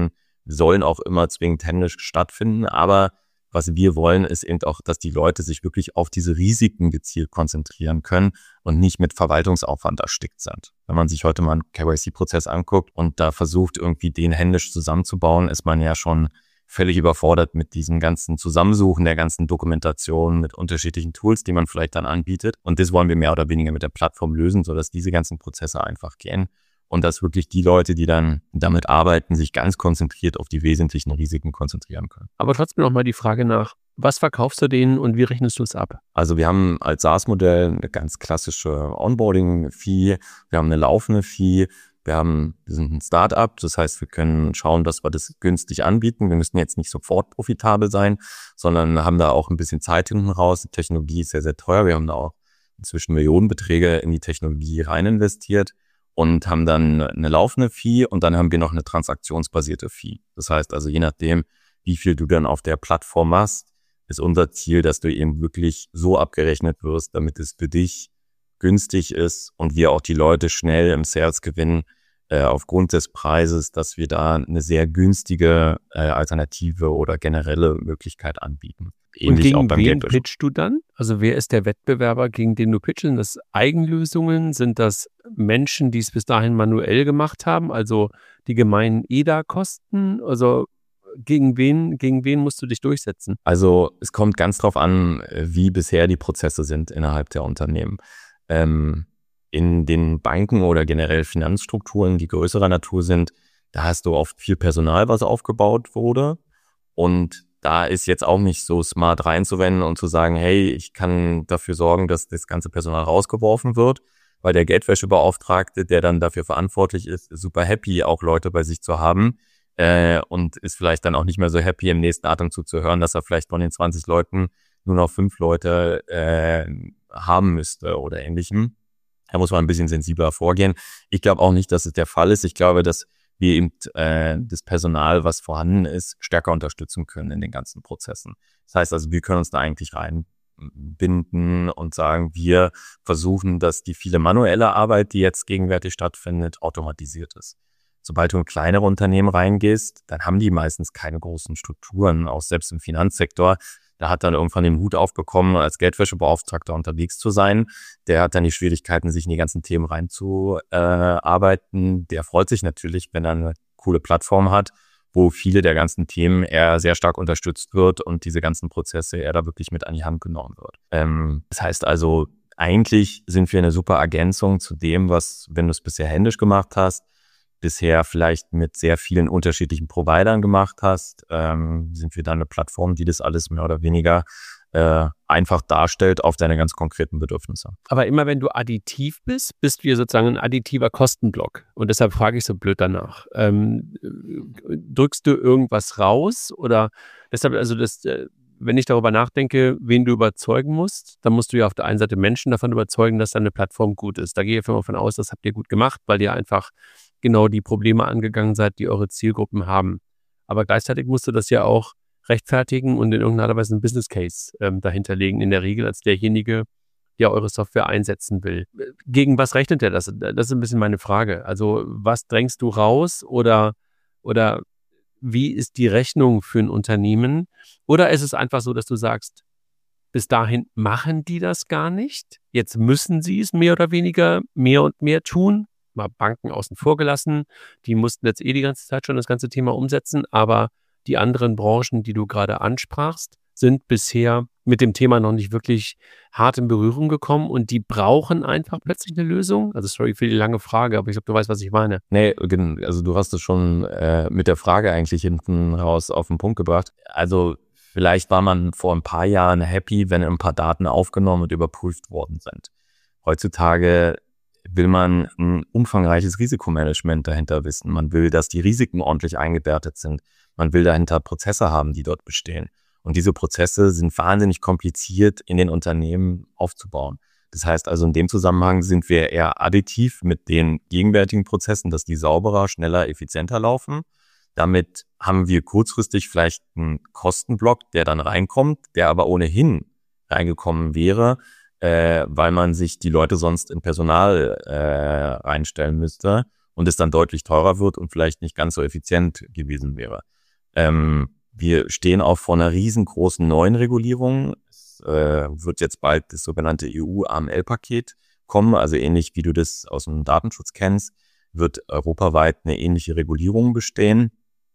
sollen auch immer zwingend händisch stattfinden, aber was wir wollen, ist eben auch, dass die Leute sich wirklich auf diese Risiken gezielt konzentrieren können und nicht mit Verwaltungsaufwand erstickt sind. Wenn man sich heute mal einen K Y C-Prozess anguckt und da versucht, irgendwie den händisch zusammenzubauen, ist man ja schon völlig überfordert mit diesem ganzen Zusammensuchen der ganzen Dokumentation, mit unterschiedlichen Tools, die man vielleicht dann anbietet. Und das wollen wir mehr oder weniger mit der Plattform lösen, sodass diese ganzen Prozesse einfach gehen. Und dass wirklich die Leute, die dann damit arbeiten, sich ganz konzentriert auf die wesentlichen Risiken konzentrieren können. Aber trotzdem nochmal die Frage nach, was verkaufst du denen und wie rechnest du es ab? Also wir haben als SaaS-Modell eine ganz klassische Onboarding-Fee, wir haben eine laufende Fee, wir haben, wir sind ein Start-up, das heißt, wir können schauen, dass wir das günstig anbieten. Wir müssen jetzt nicht sofort profitabel sein, sondern haben da auch ein bisschen Zeit hinten raus. Die Technologie ist sehr, sehr teuer. Wir haben da auch inzwischen Millionenbeträge in die Technologie rein investiert und haben dann eine laufende Fee und dann haben wir noch eine transaktionsbasierte Fee. Das heißt also, je nachdem, wie viel du dann auf der Plattform machst, ist unser Ziel, dass du eben wirklich so abgerechnet wirst, damit es für dich günstig ist und wir auch die Leute schnell im Sales gewinnen äh, aufgrund des Preises, dass wir da eine sehr günstige äh, Alternative oder generelle Möglichkeit anbieten. Ähnlich und gegen auch beim wen pitchst du dann? Also wer ist der Wettbewerber, gegen den du pitchst? Sind das Eigenlösungen? Sind das Menschen, die es bis dahin manuell gemacht haben? Also die gemeinen E D A-Kosten? Also gegen wen, gegen wen musst du dich durchsetzen? Also es kommt ganz drauf an, wie bisher die Prozesse sind innerhalb der Unternehmen. Ähm, in den Banken oder generell Finanzstrukturen, die größerer Natur sind, da hast du oft viel Personal, was aufgebaut wurde. Und da ist jetzt auch nicht so smart reinzuwenden und zu sagen, hey, ich kann dafür sorgen, dass das ganze Personal rausgeworfen wird, weil der Geldwäschebeauftragte, der dann dafür verantwortlich ist, ist super happy, auch Leute bei sich zu haben äh, und ist vielleicht dann auch nicht mehr so happy, im nächsten Atemzug zu hören, dass er vielleicht von den zwanzig Leuten nur noch fünf Leute äh, haben müsste oder ähnlichem. Da muss man ein bisschen sensibler vorgehen. Ich glaube auch nicht, dass es der Fall ist. Ich glaube, dass wir eben äh, das Personal, was vorhanden ist, stärker unterstützen können in den ganzen Prozessen. Das heißt also, wir können uns da eigentlich reinbinden und sagen, wir versuchen, dass die viele manuelle Arbeit, die jetzt gegenwärtig stattfindet, automatisiert ist. Sobald du in kleinere Unternehmen reingehst, dann haben die meistens keine großen Strukturen, auch selbst im Finanzsektor. Da hat dann irgendwann den Hut aufbekommen, als Geldwäschebeauftragter unterwegs zu sein. Der hat dann die Schwierigkeiten, sich in die ganzen Themen reinzuarbeiten. Der freut sich natürlich, wenn er eine coole Plattform hat, wo viele der ganzen Themen er sehr stark unterstützt wird und diese ganzen Prozesse er da wirklich mit an die Hand genommen wird. Ähm, das heißt also, eigentlich sind wir eine super Ergänzung zu dem, was, wenn du es bisher händisch gemacht hast, bisher vielleicht mit sehr vielen unterschiedlichen Providern gemacht hast, ähm, sind wir dann eine Plattform, die das alles mehr oder weniger äh, einfach darstellt auf deine ganz konkreten Bedürfnisse. Aber immer wenn du additiv bist, bist du sozusagen ein additiver Kostenblock. Und deshalb frage ich so blöd danach. Ähm, drückst du irgendwas raus? Oder deshalb, also das, äh, wenn ich darüber nachdenke, wen du überzeugen musst, dann musst du ja auf der einen Seite Menschen davon überzeugen, dass deine Plattform gut ist. Da gehe ich immer davon aus, das habt ihr gut gemacht, weil ihr einfach genau die Probleme angegangen seid, die eure Zielgruppen haben. Aber gleichzeitig musst du das ja auch rechtfertigen und in irgendeiner Weise einen Business Case ähm, dahinter legen, in der Regel als derjenige, der eure Software einsetzen will. Gegen was rechnet der das? Das ist ein bisschen meine Frage. Also was drängst du raus oder, oder wie ist die Rechnung für ein Unternehmen? Oder ist es einfach so, dass du sagst, bis dahin machen die das gar nicht? Jetzt müssen sie es mehr oder weniger mehr und mehr tun? Mal Banken außen vor gelassen, die mussten jetzt eh die ganze Zeit schon das ganze Thema umsetzen, aber die anderen Branchen, die du gerade ansprachst, sind bisher mit dem Thema noch nicht wirklich hart in Berührung gekommen und die brauchen einfach plötzlich eine Lösung. Also sorry für die lange Frage, aber ich glaube, du weißt, was ich meine. Nee, also du hast es schon äh, mit der Frage eigentlich hinten raus auf den Punkt gebracht. Also vielleicht war man vor ein paar Jahren happy, wenn ein paar Daten aufgenommen und überprüft worden sind. Heutzutage will man ein umfangreiches Risikomanagement dahinter wissen. Man will, dass die Risiken ordentlich eingewertet sind. Man will dahinter Prozesse haben, die dort bestehen. Und diese Prozesse sind wahnsinnig kompliziert in den Unternehmen aufzubauen. Das heißt also, in dem Zusammenhang sind wir eher additiv mit den gegenwärtigen Prozessen, dass die sauberer, schneller, effizienter laufen. Damit haben wir kurzfristig vielleicht einen Kostenblock, der dann reinkommt, der aber ohnehin reingekommen wäre, äh, weil man sich die Leute sonst in Personal äh, reinstellen müsste und es dann deutlich teurer wird und vielleicht nicht ganz so effizient gewesen wäre. Ähm, wir stehen auch vor einer riesengroßen neuen Regulierung. Es äh, wird jetzt bald das sogenannte E U-A M L-Paket kommen, also ähnlich wie du das aus dem Datenschutz kennst, wird europaweit eine ähnliche Regulierung bestehen.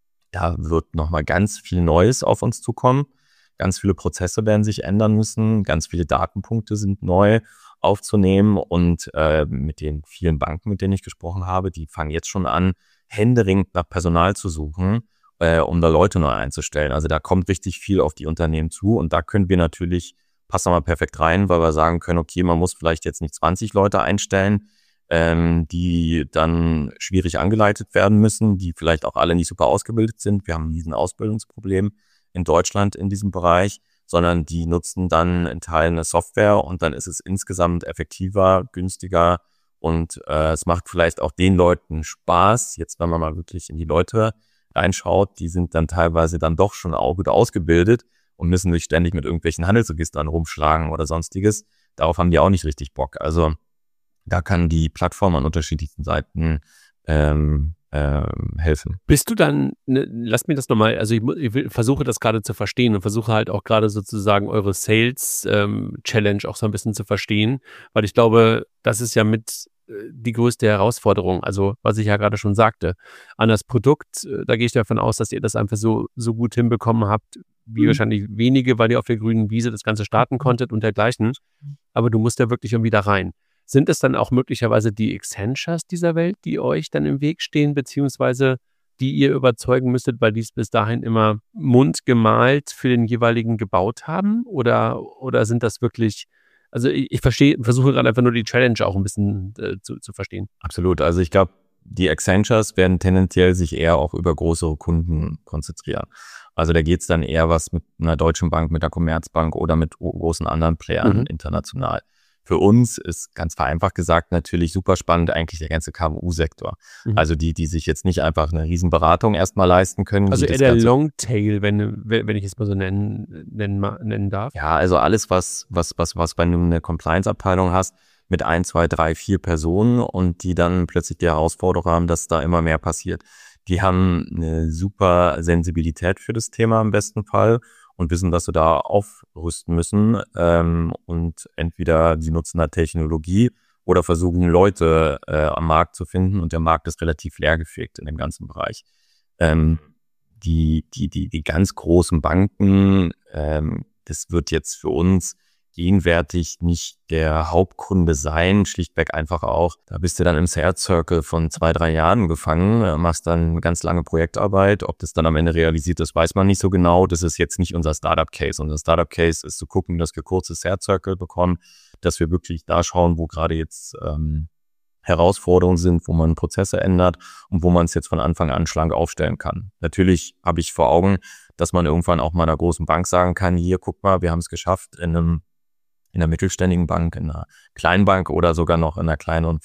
Da wird nochmal ganz viel Neues auf uns zukommen. Ganz viele Prozesse werden sich ändern müssen. Ganz viele Datenpunkte sind neu aufzunehmen. Und äh, mit den vielen Banken, mit denen ich gesprochen habe, die fangen jetzt schon an, händeringend nach Personal zu suchen, äh, um da Leute neu einzustellen. Also da kommt richtig viel auf die Unternehmen zu. Und da können wir natürlich, passen wir mal perfekt rein, weil wir sagen können, okay, man muss vielleicht jetzt nicht zwanzig Leute einstellen, Ähm, die dann schwierig angeleitet werden müssen, die vielleicht auch alle nicht super ausgebildet sind. Wir haben ein riesen Ausbildungsproblem in Deutschland in diesem Bereich, sondern die nutzen dann in Teilen eine Software und dann ist es insgesamt effektiver, günstiger und äh, es macht vielleicht auch den Leuten Spaß. Jetzt, wenn man mal wirklich in die Leute reinschaut, die sind dann teilweise dann doch schon auch gut ausgebildet und müssen sich ständig mit irgendwelchen Handelsregistern rumschlagen oder sonstiges. Darauf haben die auch nicht richtig Bock. Also da kann die Plattform an unterschiedlichsten Seiten ähm, ähm, helfen. Bist du dann, ne, lass mich das nochmal, also ich, ich will, versuche das gerade zu verstehen und versuche halt auch gerade sozusagen eure Sales-Challenge ähm, auch so ein bisschen zu verstehen, weil ich glaube, das ist ja mit äh, die größte Herausforderung, also was ich ja gerade schon sagte. An das Produkt, äh, da gehe ich davon aus, dass ihr das einfach so, so gut hinbekommen habt, wie mhm. wahrscheinlich wenige, weil ihr auf der grünen Wiese das Ganze starten konntet und dergleichen, aber du musst ja wirklich irgendwie da rein. Sind es dann auch möglicherweise die Accentures dieser Welt, die euch dann im Weg stehen, beziehungsweise die ihr überzeugen müsstet, weil die es bis dahin immer mundgemalt für den jeweiligen gebaut haben? Oder, oder sind das wirklich, also ich, ich verstehe, versuche gerade einfach nur die Challenge auch ein bisschen äh, zu, zu verstehen. Absolut. Also ich glaube, die Accentures werden tendenziell sich eher auch über größere Kunden konzentrieren. Also da geht es dann eher was mit einer Deutschen Bank, mit der Commerzbank oder mit großen anderen Playern mhm. international. Für uns ist ganz vereinfacht gesagt natürlich super spannend eigentlich der ganze K M U-Sektor. Mhm. Also die, die sich jetzt nicht einfach eine Riesenberatung erstmal leisten können. Also eher der Longtail, wenn, wenn ich es mal so nennen, nennen, nennen darf. Ja, also alles, was, was, was, was, wenn du eine Compliance-Abteilung hast mit ein, zwei, drei, vier Personen und die dann plötzlich die Herausforderung haben, dass da immer mehr passiert. Die haben eine super Sensibilität für das Thema im besten Fall und wissen, dass sie da aufrüsten müssen ähm, und entweder sie nutzen da Technologie oder versuchen Leute äh, am Markt zu finden und der Markt ist relativ leergefegt in dem ganzen Bereich. Ähm, die, die, die, die ganz großen Banken, ähm, das wird jetzt für uns gegenwärtig nicht der Hauptkunde sein, schlichtweg einfach auch, da bist du dann im Sales Circle von zwei, drei Jahren gefangen, machst dann ganz lange Projektarbeit, ob das dann am Ende realisiert ist, weiß man nicht so genau, das ist jetzt nicht unser Startup-Case. Unser Startup-Case ist zu gucken, dass wir kurze Sales Circle bekommen, dass wir wirklich da schauen, wo gerade jetzt ähm, Herausforderungen sind, wo man Prozesse ändert und wo man es jetzt von Anfang an schlank aufstellen kann. Natürlich habe ich vor Augen, dass man irgendwann auch mal einer großen Bank sagen kann, hier, guck mal, wir haben es geschafft, in einem in einer mittelständigen Bank, in einer kleinen Bank oder sogar noch in einer kleineren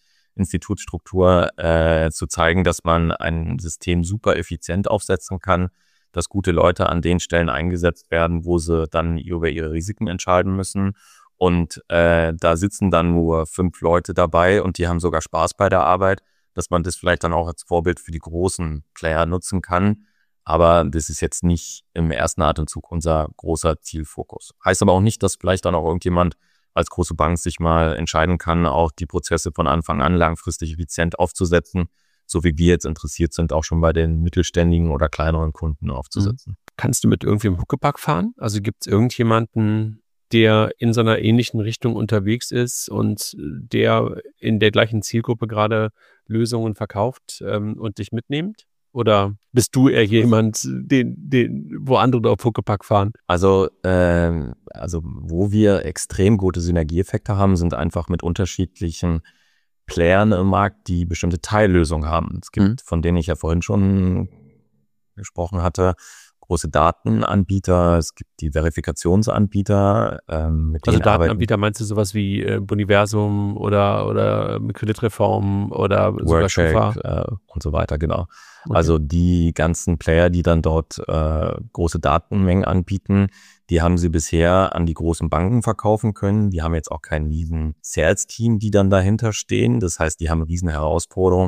Finanzinstitutsstruktur äh, zu zeigen, dass man ein System super effizient aufsetzen kann, dass gute Leute an den Stellen eingesetzt werden, wo sie dann über ihre Risiken entscheiden müssen. Und äh, da sitzen dann nur fünf Leute dabei und die haben sogar Spaß bei der Arbeit, dass man das vielleicht dann auch als Vorbild für die großen Player nutzen kann. Aber das ist jetzt nicht im ersten Atemzug unser großer Zielfokus. Heißt aber auch nicht, dass vielleicht dann auch irgendjemand als große Bank sich mal entscheiden kann, auch die Prozesse von Anfang an langfristig effizient aufzusetzen, so wie wir jetzt interessiert sind, auch schon bei den mittelständigen oder kleineren Kunden aufzusetzen. Kannst du mit irgendwem Huckepack fahren? Also gibt es irgendjemanden, der in so einer ähnlichen Richtung unterwegs ist und der in der gleichen Zielgruppe gerade Lösungen verkauft ähm, und dich mitnimmt? Oder bist du eher jemand, den, den, wo andere auf Huckepack fahren? Also, ähm, also wo wir extrem gute Synergieeffekte haben, sind einfach mit unterschiedlichen Playern im Markt, die bestimmte Teillösungen haben. Es gibt, mhm. von denen ich ja vorhin schon gesprochen hatte, große Datenanbieter, es gibt die Verifikationsanbieter. Ähm, mit also denen Datenanbieter arbeiten. Meinst du sowas wie äh, Boniversum oder, oder Kreditreform oder Workcheck äh, und so weiter, genau. Okay. Also die ganzen Player, die dann dort äh, große Datenmengen anbieten, die haben sie bisher an die großen Banken verkaufen können. Die haben jetzt auch kein riesen Sales-Team, die dann dahinter stehen. Das heißt, die haben riesen Herausforderungen,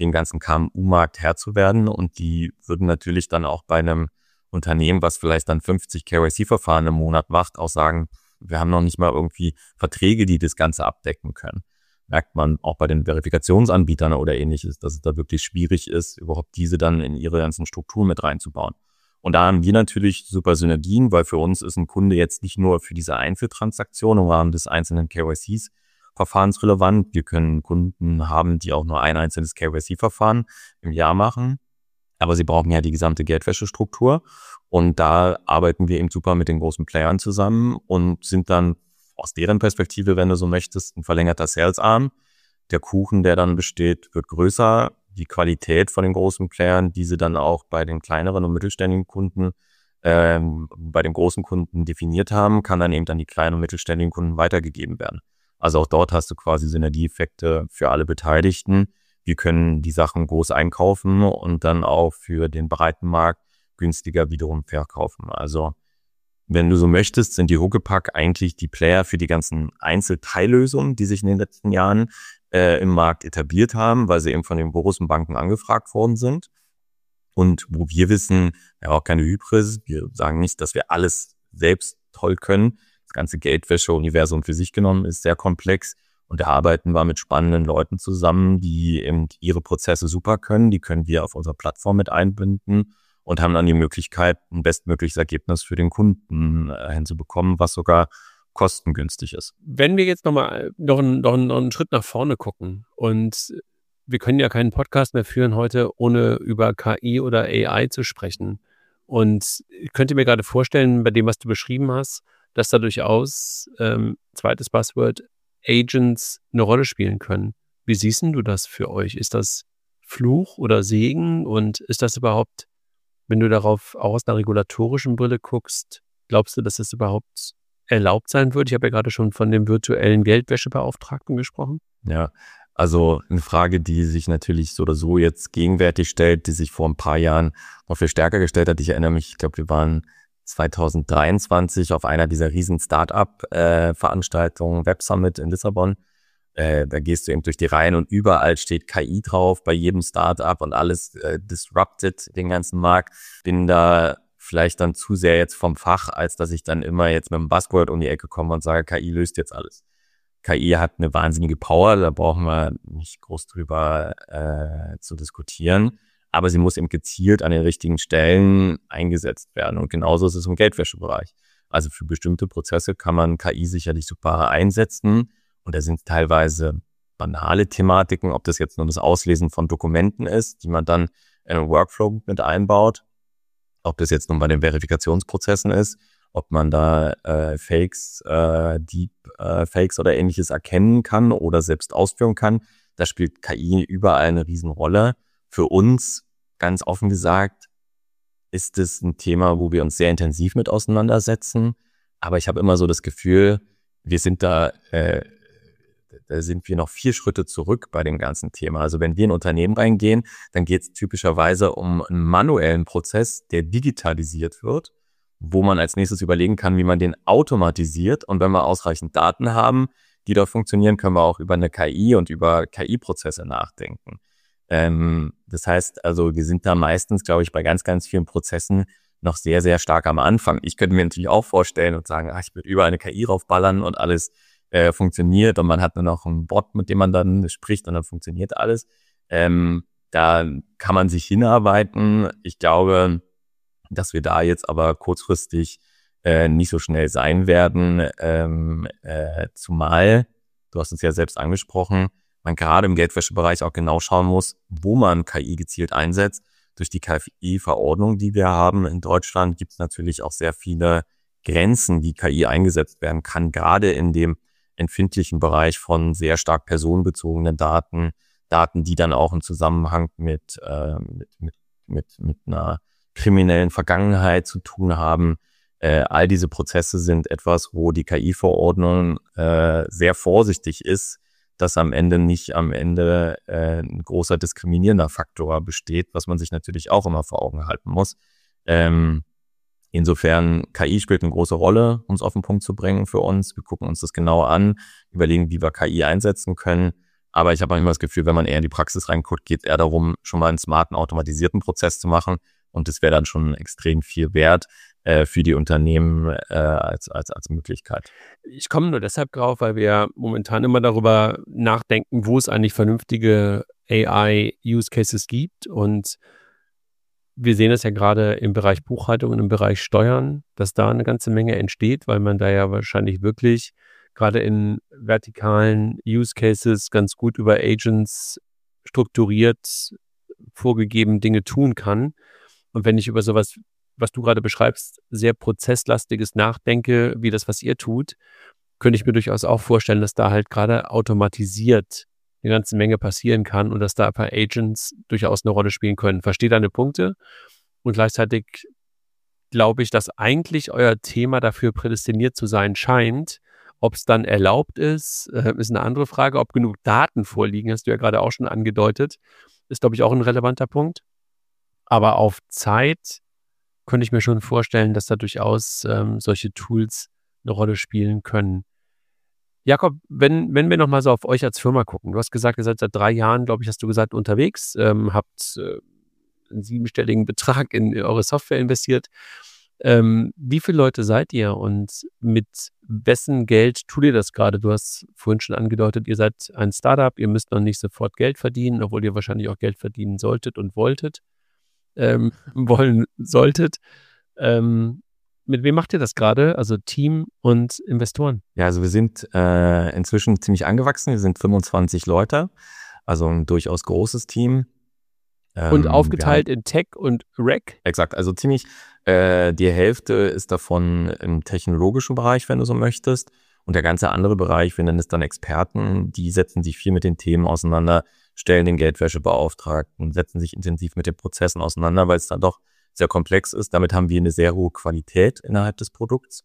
dem ganzen K M U-Markt Herr zu werden. Und die würden natürlich dann auch bei einem Unternehmen, was vielleicht dann fünfzig K Y C-Verfahren im Monat macht, auch sagen, wir haben noch nicht mal irgendwie Verträge, die das Ganze abdecken können. Merkt man auch bei den Verifikationsanbietern oder ähnliches, dass es da wirklich schwierig ist, überhaupt diese dann in ihre ganzen Strukturen mit reinzubauen. Und da haben wir natürlich super Synergien, weil für uns ist ein Kunde jetzt nicht nur für diese Einzeltransaktion im Rahmen des einzelnen K Y Cs verfahrensrelevant. Wir können Kunden haben, die auch nur ein einzelnes K Y C-Verfahren im Jahr machen. Aber sie brauchen ja die gesamte Geldwäschestruktur. Und da arbeiten wir eben super mit den großen Playern zusammen und sind dann aus deren Perspektive, wenn du so möchtest, ein verlängerter Sales-Arm. Der Kuchen, der dann besteht, wird größer. Die Qualität von den großen Playern, die sie dann auch bei den kleineren und mittelständigen Kunden, ähm, bei den großen Kunden definiert haben, kann dann eben an die kleinen und mittelständigen Kunden weitergegeben werden. Also auch dort hast du quasi Synergieeffekte für alle Beteiligten. Wir können die Sachen groß einkaufen und dann auch für den breiten Markt günstiger wiederum verkaufen. Also wenn du so möchtest, sind die Huckepack eigentlich die Player für die ganzen Einzelteillösungen, die sich in den letzten Jahren äh, im Markt etabliert haben, weil sie eben von den großen Banken angefragt worden sind. Und wo wir wissen, ja auch keine Hybris, wir sagen nicht, dass wir alles selbst toll können. Das ganze Geldwäsche-Universum für sich genommen ist sehr komplex. Und da arbeiten wir mit spannenden Leuten zusammen, die eben ihre Prozesse super können. Die können wir auf unserer Plattform mit einbinden und haben dann die Möglichkeit, ein bestmögliches Ergebnis für den Kunden äh, hinzubekommen, was sogar kostengünstig ist. Wenn wir jetzt nochmal noch, ein, noch, noch einen Schritt nach vorne gucken und wir können ja keinen Podcast mehr führen heute, ohne über K I oder A I zu sprechen. Und ich könnte mir gerade vorstellen, bei dem, was du beschrieben hast, dass da durchaus, ähm, zweites Buzzword, Agents eine Rolle spielen können. Wie siehst du das für euch? Ist das Fluch oder Segen? Und ist das überhaupt, wenn du darauf auch aus einer regulatorischen Brille guckst, glaubst du, dass das überhaupt erlaubt sein wird? Ich habe ja gerade schon von dem virtuellen Geldwäschebeauftragten gesprochen. Ja, also eine Frage, die sich natürlich so oder so jetzt gegenwärtig stellt, die sich vor ein paar Jahren noch viel stärker gestellt hat. Ich erinnere mich, ich glaube, wir waren zwanzig dreiundzwanzig auf einer dieser riesen Start-up-Veranstaltungen, Web Summit in Lissabon. Äh, da gehst du eben durch die Reihen und überall steht K I drauf, bei jedem Start-up und alles äh, disrupted den ganzen Markt. Bin da vielleicht dann zu sehr jetzt vom Fach, als dass ich dann immer jetzt mit einem Buzzword um die Ecke komme und sage, K I löst jetzt alles. K I hat eine wahnsinnige Power, da brauchen wir nicht groß drüber äh, zu diskutieren. Aber sie muss eben gezielt an den richtigen Stellen eingesetzt werden. Und genauso ist es im Geldwäschebereich. Also für bestimmte Prozesse kann man K I sicherlich super einsetzen. Und da sind teilweise banale Thematiken, ob das jetzt nur das Auslesen von Dokumenten ist, die man dann in einen Workflow mit einbaut, ob das jetzt nun bei den Verifikationsprozessen ist, ob man da äh, Fakes, äh, Deep äh, Fakes oder ähnliches erkennen kann oder selbst ausführen kann. Da spielt K I überall eine Riesenrolle. Für uns, ganz offen gesagt, ist es ein Thema, wo wir uns sehr intensiv mit auseinandersetzen. Aber ich habe immer so das Gefühl, wir sind da, äh, da sind wir noch vier Schritte zurück bei dem ganzen Thema. Also wenn wir in ein Unternehmen reingehen, dann geht es typischerweise um einen manuellen Prozess, der digitalisiert wird, wo man als nächstes überlegen kann, wie man den automatisiert. Und wenn wir ausreichend Daten haben, die dort funktionieren, können wir auch über eine K I und über K I-Prozesse nachdenken. Ähm, das heißt also, wir sind da meistens, glaube ich, bei ganz, ganz vielen Prozessen noch sehr, sehr stark am Anfang. Ich könnte mir natürlich auch vorstellen und sagen, ach, ich würde über eine K I raufballern und alles äh, funktioniert und man hat nur noch einen Bot, mit dem man dann spricht und dann funktioniert alles. Ähm, da kann man sich hinarbeiten. Ich glaube, dass wir da jetzt aber kurzfristig äh, nicht so schnell sein werden, ähm, äh, zumal, du hast es ja selbst angesprochen, man gerade im Geldwäschebereich auch genau schauen muss, wo man K I gezielt einsetzt. Durch die K I-Verordnung, die wir haben in Deutschland, gibt es natürlich auch sehr viele Grenzen, wie K I eingesetzt werden kann, gerade in dem empfindlichen Bereich von sehr stark personenbezogenen Daten, Daten, die dann auch im Zusammenhang mit, äh, mit, mit, mit, mit einer kriminellen Vergangenheit zu tun haben. Äh, all diese Prozesse sind etwas, wo die K I-Verordnung äh, sehr vorsichtig ist, dass am Ende nicht am Ende äh, ein großer diskriminierender Faktor besteht, was man sich natürlich auch immer vor Augen halten muss. Ähm, insofern, K I spielt eine große Rolle, um es auf den Punkt zu bringen für uns. Wir gucken uns das genau an, überlegen, wie wir K I einsetzen können. Aber ich habe manchmal das Gefühl, wenn man eher in die Praxis reinguckt, geht es eher darum, schon mal einen smarten, automatisierten Prozess zu machen. Und das wäre dann schon extrem viel wert äh, für die Unternehmen äh, als, als, als Möglichkeit. Ich komme nur deshalb drauf, weil wir momentan immer darüber nachdenken, wo es eigentlich vernünftige A I-Use-Cases gibt. Und wir sehen es ja gerade im Bereich Buchhaltung und im Bereich Steuern, dass da eine ganze Menge entsteht, weil man da ja wahrscheinlich wirklich gerade in vertikalen Use-Cases ganz gut über Agents strukturiert vorgegeben Dinge tun kann. Und wenn ich über sowas, was du gerade beschreibst, sehr prozesslastiges nachdenke, wie das, was ihr tut, könnte ich mir durchaus auch vorstellen, dass da halt gerade automatisiert eine ganze Menge passieren kann und dass da ein paar Agents durchaus eine Rolle spielen können. Verstehe deine Punkte und gleichzeitig glaube ich, dass eigentlich euer Thema dafür prädestiniert zu sein scheint. Ob es dann erlaubt ist, äh, ist eine andere Frage. Ob genug Daten vorliegen, hast du ja gerade auch schon angedeutet, ist, glaube ich, auch ein relevanter Punkt. Aber auf Zeit könnte ich mir schon vorstellen, dass da durchaus ähm, solche Tools eine Rolle spielen können. Jakob, wenn, wenn wir nochmal so auf euch als Firma gucken. Du hast gesagt, ihr seid seit drei Jahren, glaube ich, hast du gesagt, unterwegs, ähm, habt äh, einen siebenstelligen Betrag in eure Software investiert. Ähm, wie viele Leute seid ihr und mit wessen Geld tut ihr das gerade? Du hast vorhin schon angedeutet, ihr seid ein Startup, ihr müsst noch nicht sofort Geld verdienen, obwohl ihr wahrscheinlich auch Geld verdienen solltet und wolltet. Ähm, wollen solltet. Ähm, mit wem macht ihr das gerade? Also Team und Investoren? Ja, also wir sind äh, inzwischen ziemlich angewachsen. Wir sind fünfundzwanzig Leute, also ein durchaus großes Team. Ähm, und aufgeteilt in Tech und Rec? Exakt, also ziemlich äh, die Hälfte ist davon im technologischen Bereich, wenn du so möchtest. Und der ganze andere Bereich, wir nennen es dann Experten, die setzen sich viel mit den Themen auseinander, stellen den Geldwäschebeauftragten, setzen sich intensiv mit den Prozessen auseinander, weil es dann doch sehr komplex ist. Damit haben wir eine sehr hohe Qualität innerhalb des Produkts.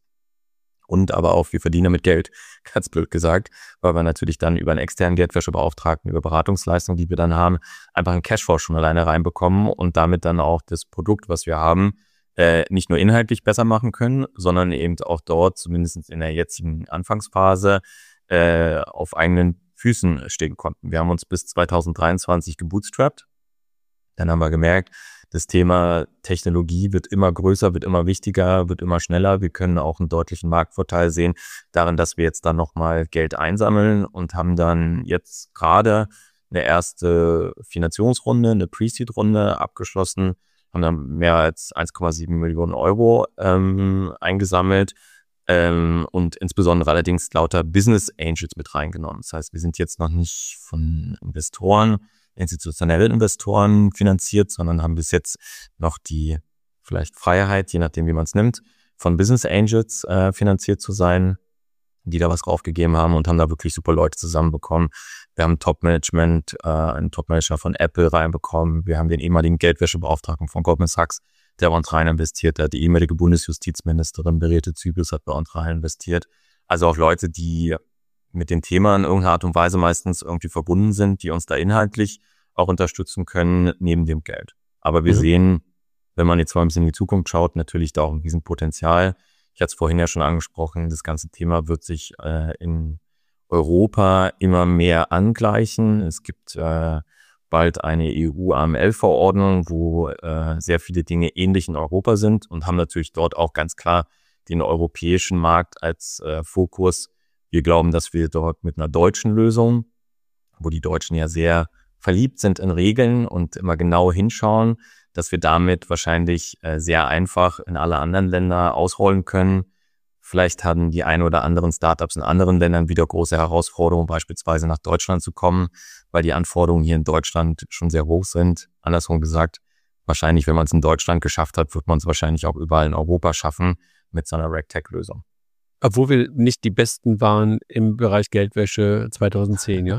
Und aber auch, wir verdienen damit Geld, ganz blöd gesagt, weil wir natürlich dann über einen externen Geldwäschebeauftragten, über Beratungsleistungen, die wir dann haben, einfach einen Cashflow schon alleine reinbekommen und damit dann auch das Produkt, was wir haben, äh, nicht nur inhaltlich besser machen können, sondern eben auch dort, zumindest in der jetzigen Anfangsphase, äh, auf eigenen Füßen stehen konnten. Wir haben uns bis zweitausenddreiundzwanzig gebootstrapped. Dann haben wir gemerkt, das Thema Technologie wird immer größer, wird immer wichtiger, wird immer schneller. Wir können auch einen deutlichen Marktvorteil sehen darin, dass wir jetzt dann nochmal Geld einsammeln und haben dann jetzt gerade eine erste Finanzierungsrunde, eine Pre-Seed-Runde abgeschlossen, haben dann mehr als eins Komma sieben Millionen Euro ähm, eingesammelt ähm, und insbesondere allerdings lauter Business Angels mit reingenommen. Das heißt, wir sind jetzt noch nicht von Investoren, institutionelle Investoren finanziert, sondern haben bis jetzt noch die vielleicht Freiheit, je nachdem wie man es nimmt, von Business Angels äh, finanziert zu sein, die da was draufgegeben haben und haben da wirklich super Leute zusammenbekommen. Wir haben Top-Management, äh, einen Top-Manager von Apple reinbekommen. Wir haben den ehemaligen Geldwäschebeauftragten von Goldman Sachs, der bei uns rein investiert hat. Die ehemalige Bundesjustizministerin Beate Zübels hat bei uns rein investiert. Also auch Leute, die mit dem Thema in irgendeiner Art und Weise meistens irgendwie verbunden sind, die uns da inhaltlich auch unterstützen können, neben dem Geld. Aber wir mhm. sehen, wenn man jetzt mal ein bisschen in die Zukunft schaut, natürlich da auch ein Riesenpotenzial. Ich hatte es vorhin ja schon angesprochen, das ganze Thema wird sich äh, in Europa immer mehr angleichen. Es gibt äh, bald eine E U-A M L-Verordnung, wo äh, sehr viele Dinge ähnlich in Europa sind und haben natürlich dort auch ganz klar den europäischen Markt als äh, Fokus. Wir glauben, dass wir dort mit einer deutschen Lösung, wo die Deutschen ja sehr verliebt sind in Regeln und immer genau hinschauen, dass wir damit wahrscheinlich äh, sehr einfach in alle anderen Länder ausrollen können. Vielleicht haben die ein oder anderen Startups in anderen Ländern wieder große Herausforderungen, beispielsweise nach Deutschland zu kommen, weil die Anforderungen hier in Deutschland schon sehr hoch sind. Andersrum gesagt, wahrscheinlich, wenn man es in Deutschland geschafft hat, wird man es wahrscheinlich auch überall in Europa schaffen mit so einer RegTech-Lösung. Obwohl wir nicht die Besten waren im Bereich Geldwäsche zweitausendzehn, ja?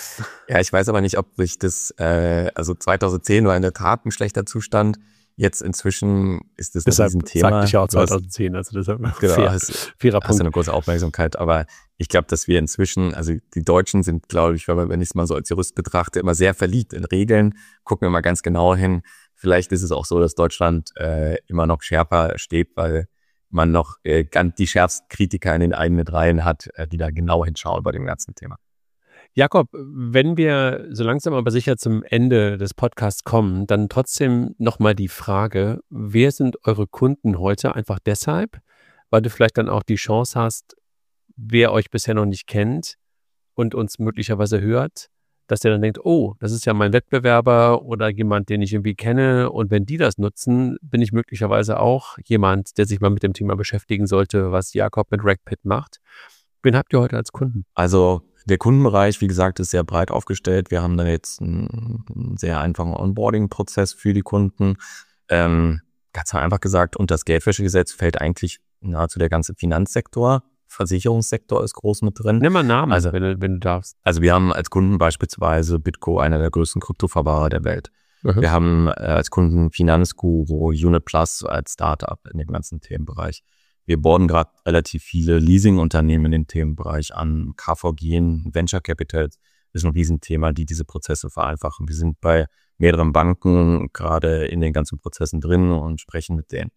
Ja, ich weiß aber nicht, ob sich das, äh, also zweitausendzehn war in der Tat ein schlechter Zustand. Jetzt inzwischen ist das deshalb ein Thema. Deshalb sagte ich ja auch zweitauszehn, also deshalb genau, fair, hast, fairer hast Punkt. du eine große Aufmerksamkeit, aber ich glaube, dass wir inzwischen, also die Deutschen sind, glaube ich, wenn ich es mal so als Jurist betrachte, immer sehr verliebt in Regeln, gucken immer ganz genau hin. Vielleicht ist es auch so, dass Deutschland äh, immer noch schärfer steht, weil man noch äh, ganz die schärfsten Kritiker in den eigenen Reihen hat, äh, die da genau hinschauen bei dem ganzen Thema. Jakob, wenn wir so langsam aber sicher zum Ende des Podcasts kommen, dann trotzdem nochmal die Frage, wer sind eure Kunden heute? Einfach deshalb, weil du vielleicht dann auch die Chance hast, wer euch bisher noch nicht kennt und uns möglicherweise hört, dass der dann denkt, oh, das ist ja mein Wettbewerber oder jemand, den ich irgendwie kenne. Und wenn die das nutzen, bin ich möglicherweise auch jemand, der sich mal mit dem Thema beschäftigen sollte, was Jakob mit RegPit macht. Wen habt ihr heute als Kunden? Also der Kundenbereich, wie gesagt, ist sehr breit aufgestellt. Wir haben da jetzt einen, einen sehr einfachen Onboarding-Prozess für die Kunden. Ähm, ganz einfach gesagt, unter das Geldwäschegesetz fällt eigentlich nahezu der ganze Finanzsektor. Versicherungssektor ist groß mit drin. Nimm mal einen Namen, also, wenn, du, wenn du darfst. Also wir haben als Kunden beispielsweise Bitco, einer der größten Kryptoverwahrer der Welt. Mhm. Wir haben äh, als Kunden Finanzguru, Unitplus als Startup in dem ganzen Themenbereich. Wir boarden gerade relativ viele Leasingunternehmen in den Themenbereich an. K V G, Venture Capital ist ein Riesenthema, die diese Prozesse vereinfachen. Wir sind bei mehreren Banken gerade in den ganzen Prozessen drin und sprechen mit denen.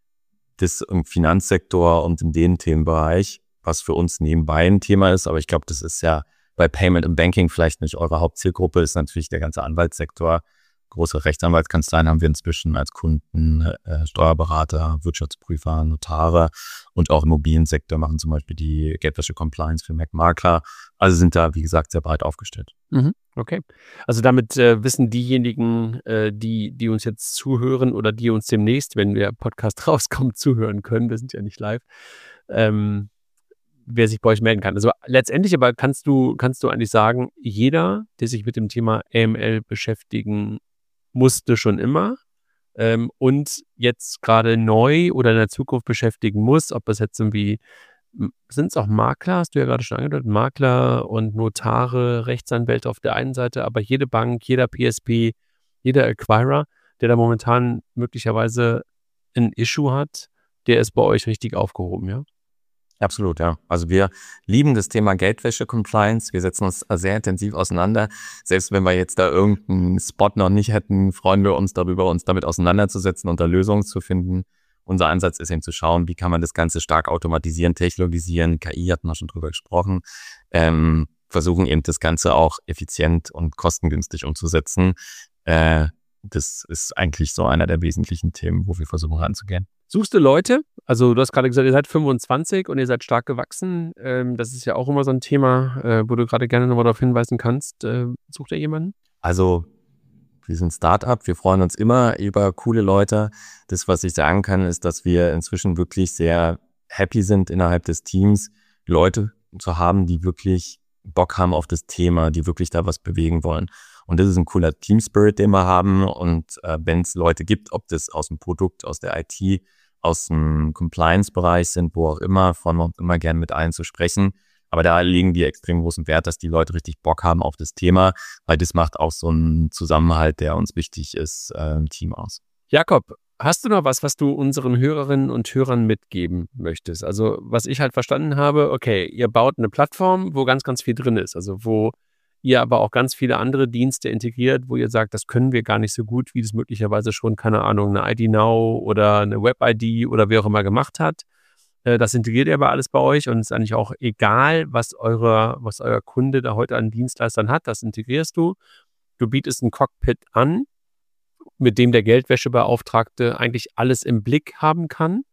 Das im Finanzsektor und in den Themenbereich, was für uns nebenbei ein Thema ist, aber ich glaube, das ist ja bei Payment und Banking vielleicht nicht eure Hauptzielgruppe, ist natürlich der ganze Anwaltssektor. Große Rechtsanwaltskanzleien haben wir inzwischen als Kunden, äh, Steuerberater, Wirtschaftsprüfer, Notare und auch im Immobiliensektor machen zum Beispiel die Geldwäsche-Compliance für Mac-Makler. Also sind da, wie gesagt, sehr breit aufgestellt. Mhm, okay. Also damit äh, wissen diejenigen, äh, die, die uns jetzt zuhören oder die uns demnächst, wenn der Podcast rauskommt, zuhören können, wir sind ja nicht live, ähm, wer sich bei euch melden kann. Also letztendlich aber kannst du, kannst du eigentlich sagen, jeder, der sich mit dem Thema A M L beschäftigen musste schon immer ähm, und jetzt gerade neu oder in der Zukunft beschäftigen muss, ob das jetzt irgendwie, sind es auch Makler, hast du ja gerade schon angedeutet, Makler und Notare, Rechtsanwälte auf der einen Seite, aber jede Bank, jeder P S P, jeder Acquirer, der da momentan möglicherweise ein Issue hat, der ist bei euch richtig aufgehoben, ja? Absolut, ja. Also wir lieben das Thema Geldwäsche-Compliance. Wir setzen uns sehr intensiv auseinander. Selbst wenn wir jetzt da irgendeinen Spot noch nicht hätten, freuen wir uns darüber, uns damit auseinanderzusetzen und da Lösungen zu finden. Unser Ansatz ist eben zu schauen, wie kann man das Ganze stark automatisieren, technologisieren. K I hatten wir schon drüber gesprochen. Ähm, versuchen eben das Ganze auch effizient und kostengünstig umzusetzen. Äh, das ist eigentlich so einer der wesentlichen Themen, wo wir versuchen ranzugehen. Suchst du Leute? Also du hast gerade gesagt, ihr seid fünfundzwanzig und ihr seid stark gewachsen. Ähm, das ist ja auch immer so ein Thema, äh, wo du gerade gerne nochmal darauf hinweisen kannst. Äh, sucht ihr jemanden? Also wir sind Startup, wir freuen uns immer über coole Leute. Das, was ich sagen kann, ist, dass wir inzwischen wirklich sehr happy sind, innerhalb des Teams Leute zu haben, die wirklich Bock haben auf das Thema, die wirklich da was bewegen wollen. Und das ist ein cooler Team-Spirit, den wir haben. Und äh, wenn es Leute gibt, ob das aus dem Produkt, aus der I T, aus dem Compliance-Bereich sind, wo auch immer, freuen wir uns immer gerne mit allen zu sprechen. Aber da legen wir extrem großen Wert, dass die Leute richtig Bock haben auf das Thema, weil das macht auch so einen Zusammenhalt, der uns wichtig ist, äh, im Team aus. Jakob, hast du noch was, was du unseren Hörerinnen und Hörern mitgeben möchtest? Also was ich halt verstanden habe, okay, ihr baut eine Plattform, wo ganz, ganz viel drin ist. Also wo ihr aber auch ganz viele andere Dienste integriert, wo ihr sagt, das können wir gar nicht so gut, wie das möglicherweise schon, keine Ahnung, eine I D Now oder eine Web-I D oder wer auch immer gemacht hat. Das integriert ihr aber alles bei euch und es ist eigentlich auch egal, was, eure, was euer Kunde da heute an Dienstleistern hat, das integrierst du. Du bietest ein Cockpit an, mit dem der Geldwäschebeauftragte eigentlich alles im Blick haben kann.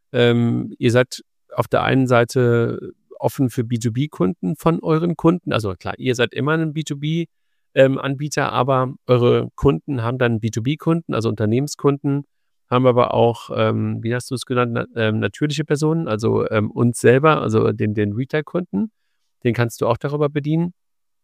Ähm, ihr seid auf der einen Seite offen für B zwei B-Kunden von euren Kunden. Also klar, ihr seid immer ein B zwei B-Anbieter, ähm, aber eure Kunden haben dann B zwei B-Kunden, also Unternehmenskunden, haben aber auch, ähm, wie hast du es genannt, na, ähm, natürliche Personen, also ähm, uns selber, also den, den Retail-Kunden. Den kannst du auch darüber bedienen.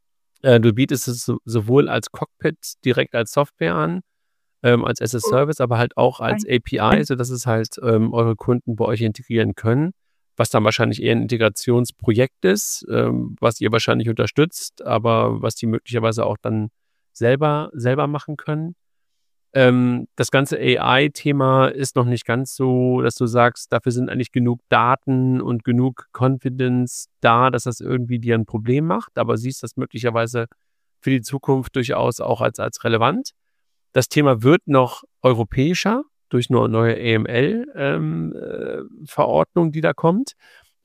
Äh, du bietest es so, sowohl als Cockpit direkt als Software an, ähm, als as a Service, aber halt auch als A P I, sodass es halt ähm, eure Kunden bei euch integrieren können, was dann wahrscheinlich eher ein Integrationsprojekt ist, ähm, was ihr wahrscheinlich unterstützt, aber was die möglicherweise auch dann selber, selber machen können. Ähm, das ganze A I-Thema ist noch nicht ganz so, dass du sagst, dafür sind eigentlich genug Daten und genug Confidence da, dass das irgendwie dir ein Problem macht, aber siehst das möglicherweise für die Zukunft durchaus auch als, als relevant. Das Thema wird noch europäischer durch eine neue A M L-Verordnung, ähm, äh, die da kommt.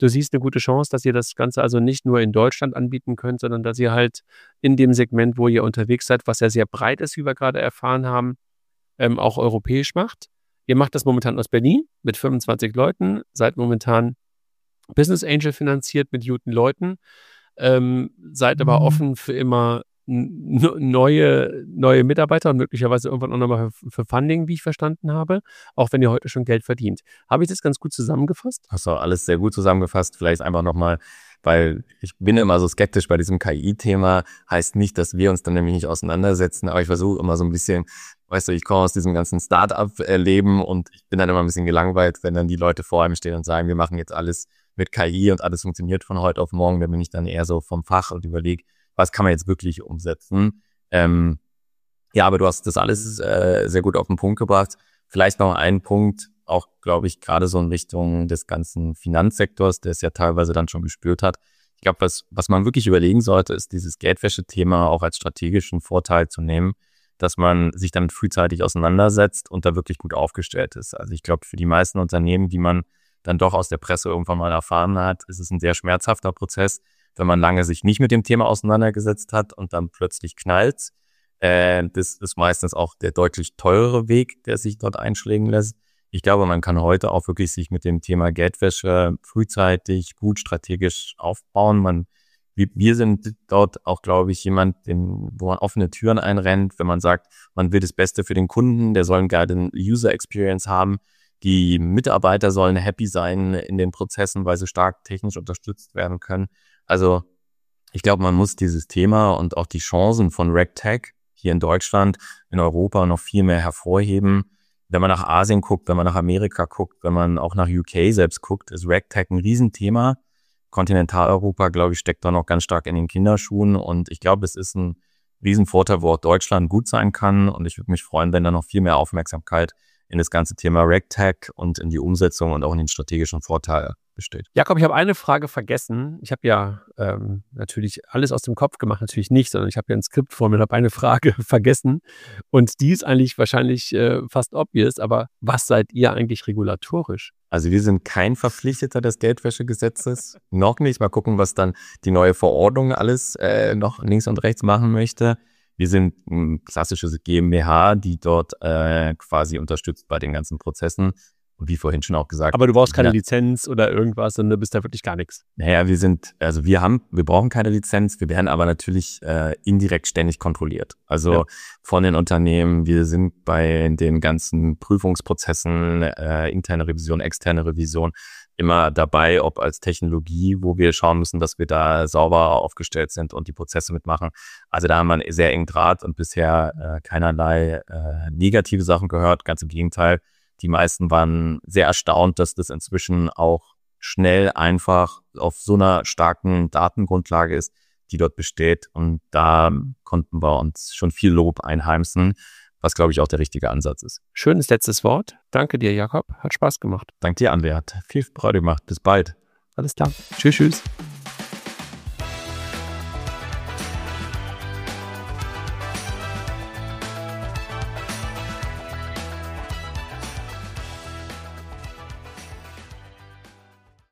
du siehst eine gute Chance, dass ihr das Ganze also nicht nur in Deutschland anbieten könnt, sondern dass ihr halt in dem Segment, wo ihr unterwegs seid, was ja sehr breit ist, wie wir gerade erfahren haben, ähm, auch europäisch macht. Ihr macht das momentan aus Berlin mit fünfundzwanzig Leuten, seid momentan Business Angel finanziert mit guten Leuten, ähm, seid aber offen für immer n- neue, neue Mitarbeiter und möglicherweise irgendwann auch nochmal für, für Funding, wie ich verstanden habe, auch wenn ihr heute schon Geld verdient. Habe ich das ganz gut zusammengefasst? Hast du alles sehr gut zusammengefasst. Vielleicht einfach nochmal, weil ich bin immer so skeptisch bei diesem K I-Thema. Heißt nicht, dass wir uns dann nämlich nicht auseinandersetzen, aber ich versuche immer so ein bisschen, weißt du, ich komme aus diesem ganzen Start-up-Leben und ich bin dann immer ein bisschen gelangweilt, wenn dann die Leute vor einem stehen und sagen, wir machen jetzt alles mit K I und alles funktioniert von heute auf morgen. Da bin ich dann eher so vom Fach und überlege, was kann man jetzt wirklich umsetzen. Ähm, ja, aber du hast das alles äh, sehr gut auf den Punkt gebracht. Vielleicht noch ein Punkt, auch, glaube ich, gerade so in Richtung des ganzen Finanzsektors, der es ja teilweise dann schon gespürt hat. Ich glaube, was, was man wirklich überlegen sollte, ist dieses Geldwäsche-Thema auch als strategischen Vorteil zu nehmen, dass man sich damit frühzeitig auseinandersetzt und da wirklich gut aufgestellt ist. Also ich glaube, für die meisten Unternehmen, die man dann doch aus der Presse irgendwann mal erfahren hat, ist es ein sehr schmerzhafter Prozess, wenn man lange sich nicht mit dem Thema auseinandergesetzt hat und dann plötzlich knallt. Äh, das ist meistens auch der deutlich teurere Weg, der sich dort einschlagen lässt. Ich glaube, man kann heute auch wirklich sich mit dem Thema Geldwäsche frühzeitig gut strategisch aufbauen. Man, wir sind dort auch, glaube ich, jemand, den, wo man offene Türen einrennt, wenn man sagt, man will das Beste für den Kunden, der soll eine geile User Experience haben. Die Mitarbeiter sollen happy sein in den Prozessen, weil sie stark technisch unterstützt werden können. Also ich glaube, man muss dieses Thema und auch die Chancen von RegTech hier in Deutschland, in Europa noch viel mehr hervorheben. Wenn man nach Asien guckt, wenn man nach Amerika guckt, wenn man auch nach U K selbst guckt, ist RegTech ein Riesenthema. Kontinentaleuropa, glaube ich, steckt da noch ganz stark in den Kinderschuhen. Und ich glaube, es ist ein Riesenvorteil, wo auch Deutschland gut sein kann. Und ich würde mich freuen, wenn da noch viel mehr Aufmerksamkeit in das ganze Thema RegTech und in die Umsetzung und auch in den strategischen Vorteil besteht. Jakob, ich habe eine Frage vergessen. Ich habe ja ähm, natürlich alles aus dem Kopf gemacht, natürlich nicht, sondern ich habe ja ein Skript vor mir und habe eine Frage vergessen. Und die ist eigentlich wahrscheinlich äh, fast obvious, aber was seid ihr eigentlich regulatorisch? Also wir sind kein Verpflichteter des Geldwäschegesetzes, noch nicht. Mal gucken, was dann die neue Verordnung alles äh, noch links und rechts machen möchte. Wir sind ein klassisches GmbH, die dort äh, quasi unterstützt bei den ganzen Prozessen. Und wie vorhin schon auch gesagt. Aber du brauchst keine ja, Lizenz oder irgendwas und du bist da wirklich gar nichts. Naja, wir sind, also wir haben, wir brauchen keine Lizenz, wir werden aber natürlich äh, indirekt ständig kontrolliert. Also ja. von den Unternehmen, wir sind bei den ganzen Prüfungsprozessen, äh, interne Revision, externe Revision, immer dabei, ob als Technologie, wo wir schauen müssen, dass wir da sauber aufgestellt sind und die Prozesse mitmachen. Also da haben wir einen sehr engen Draht und bisher äh, keinerlei äh, negative Sachen gehört, ganz im Gegenteil. Die meisten waren sehr erstaunt, dass das inzwischen auch schnell einfach auf so einer starken Datengrundlage ist, die dort besteht. Und da konnten wir uns schon viel Lob einheimsen, was, glaube ich, auch der richtige Ansatz ist. Schönes letztes Wort. Danke dir, Jakob. Hat Spaß gemacht. Danke dir, André. Hat viel Freude gemacht. Bis bald. Alles klar. Tschüss, tschüss.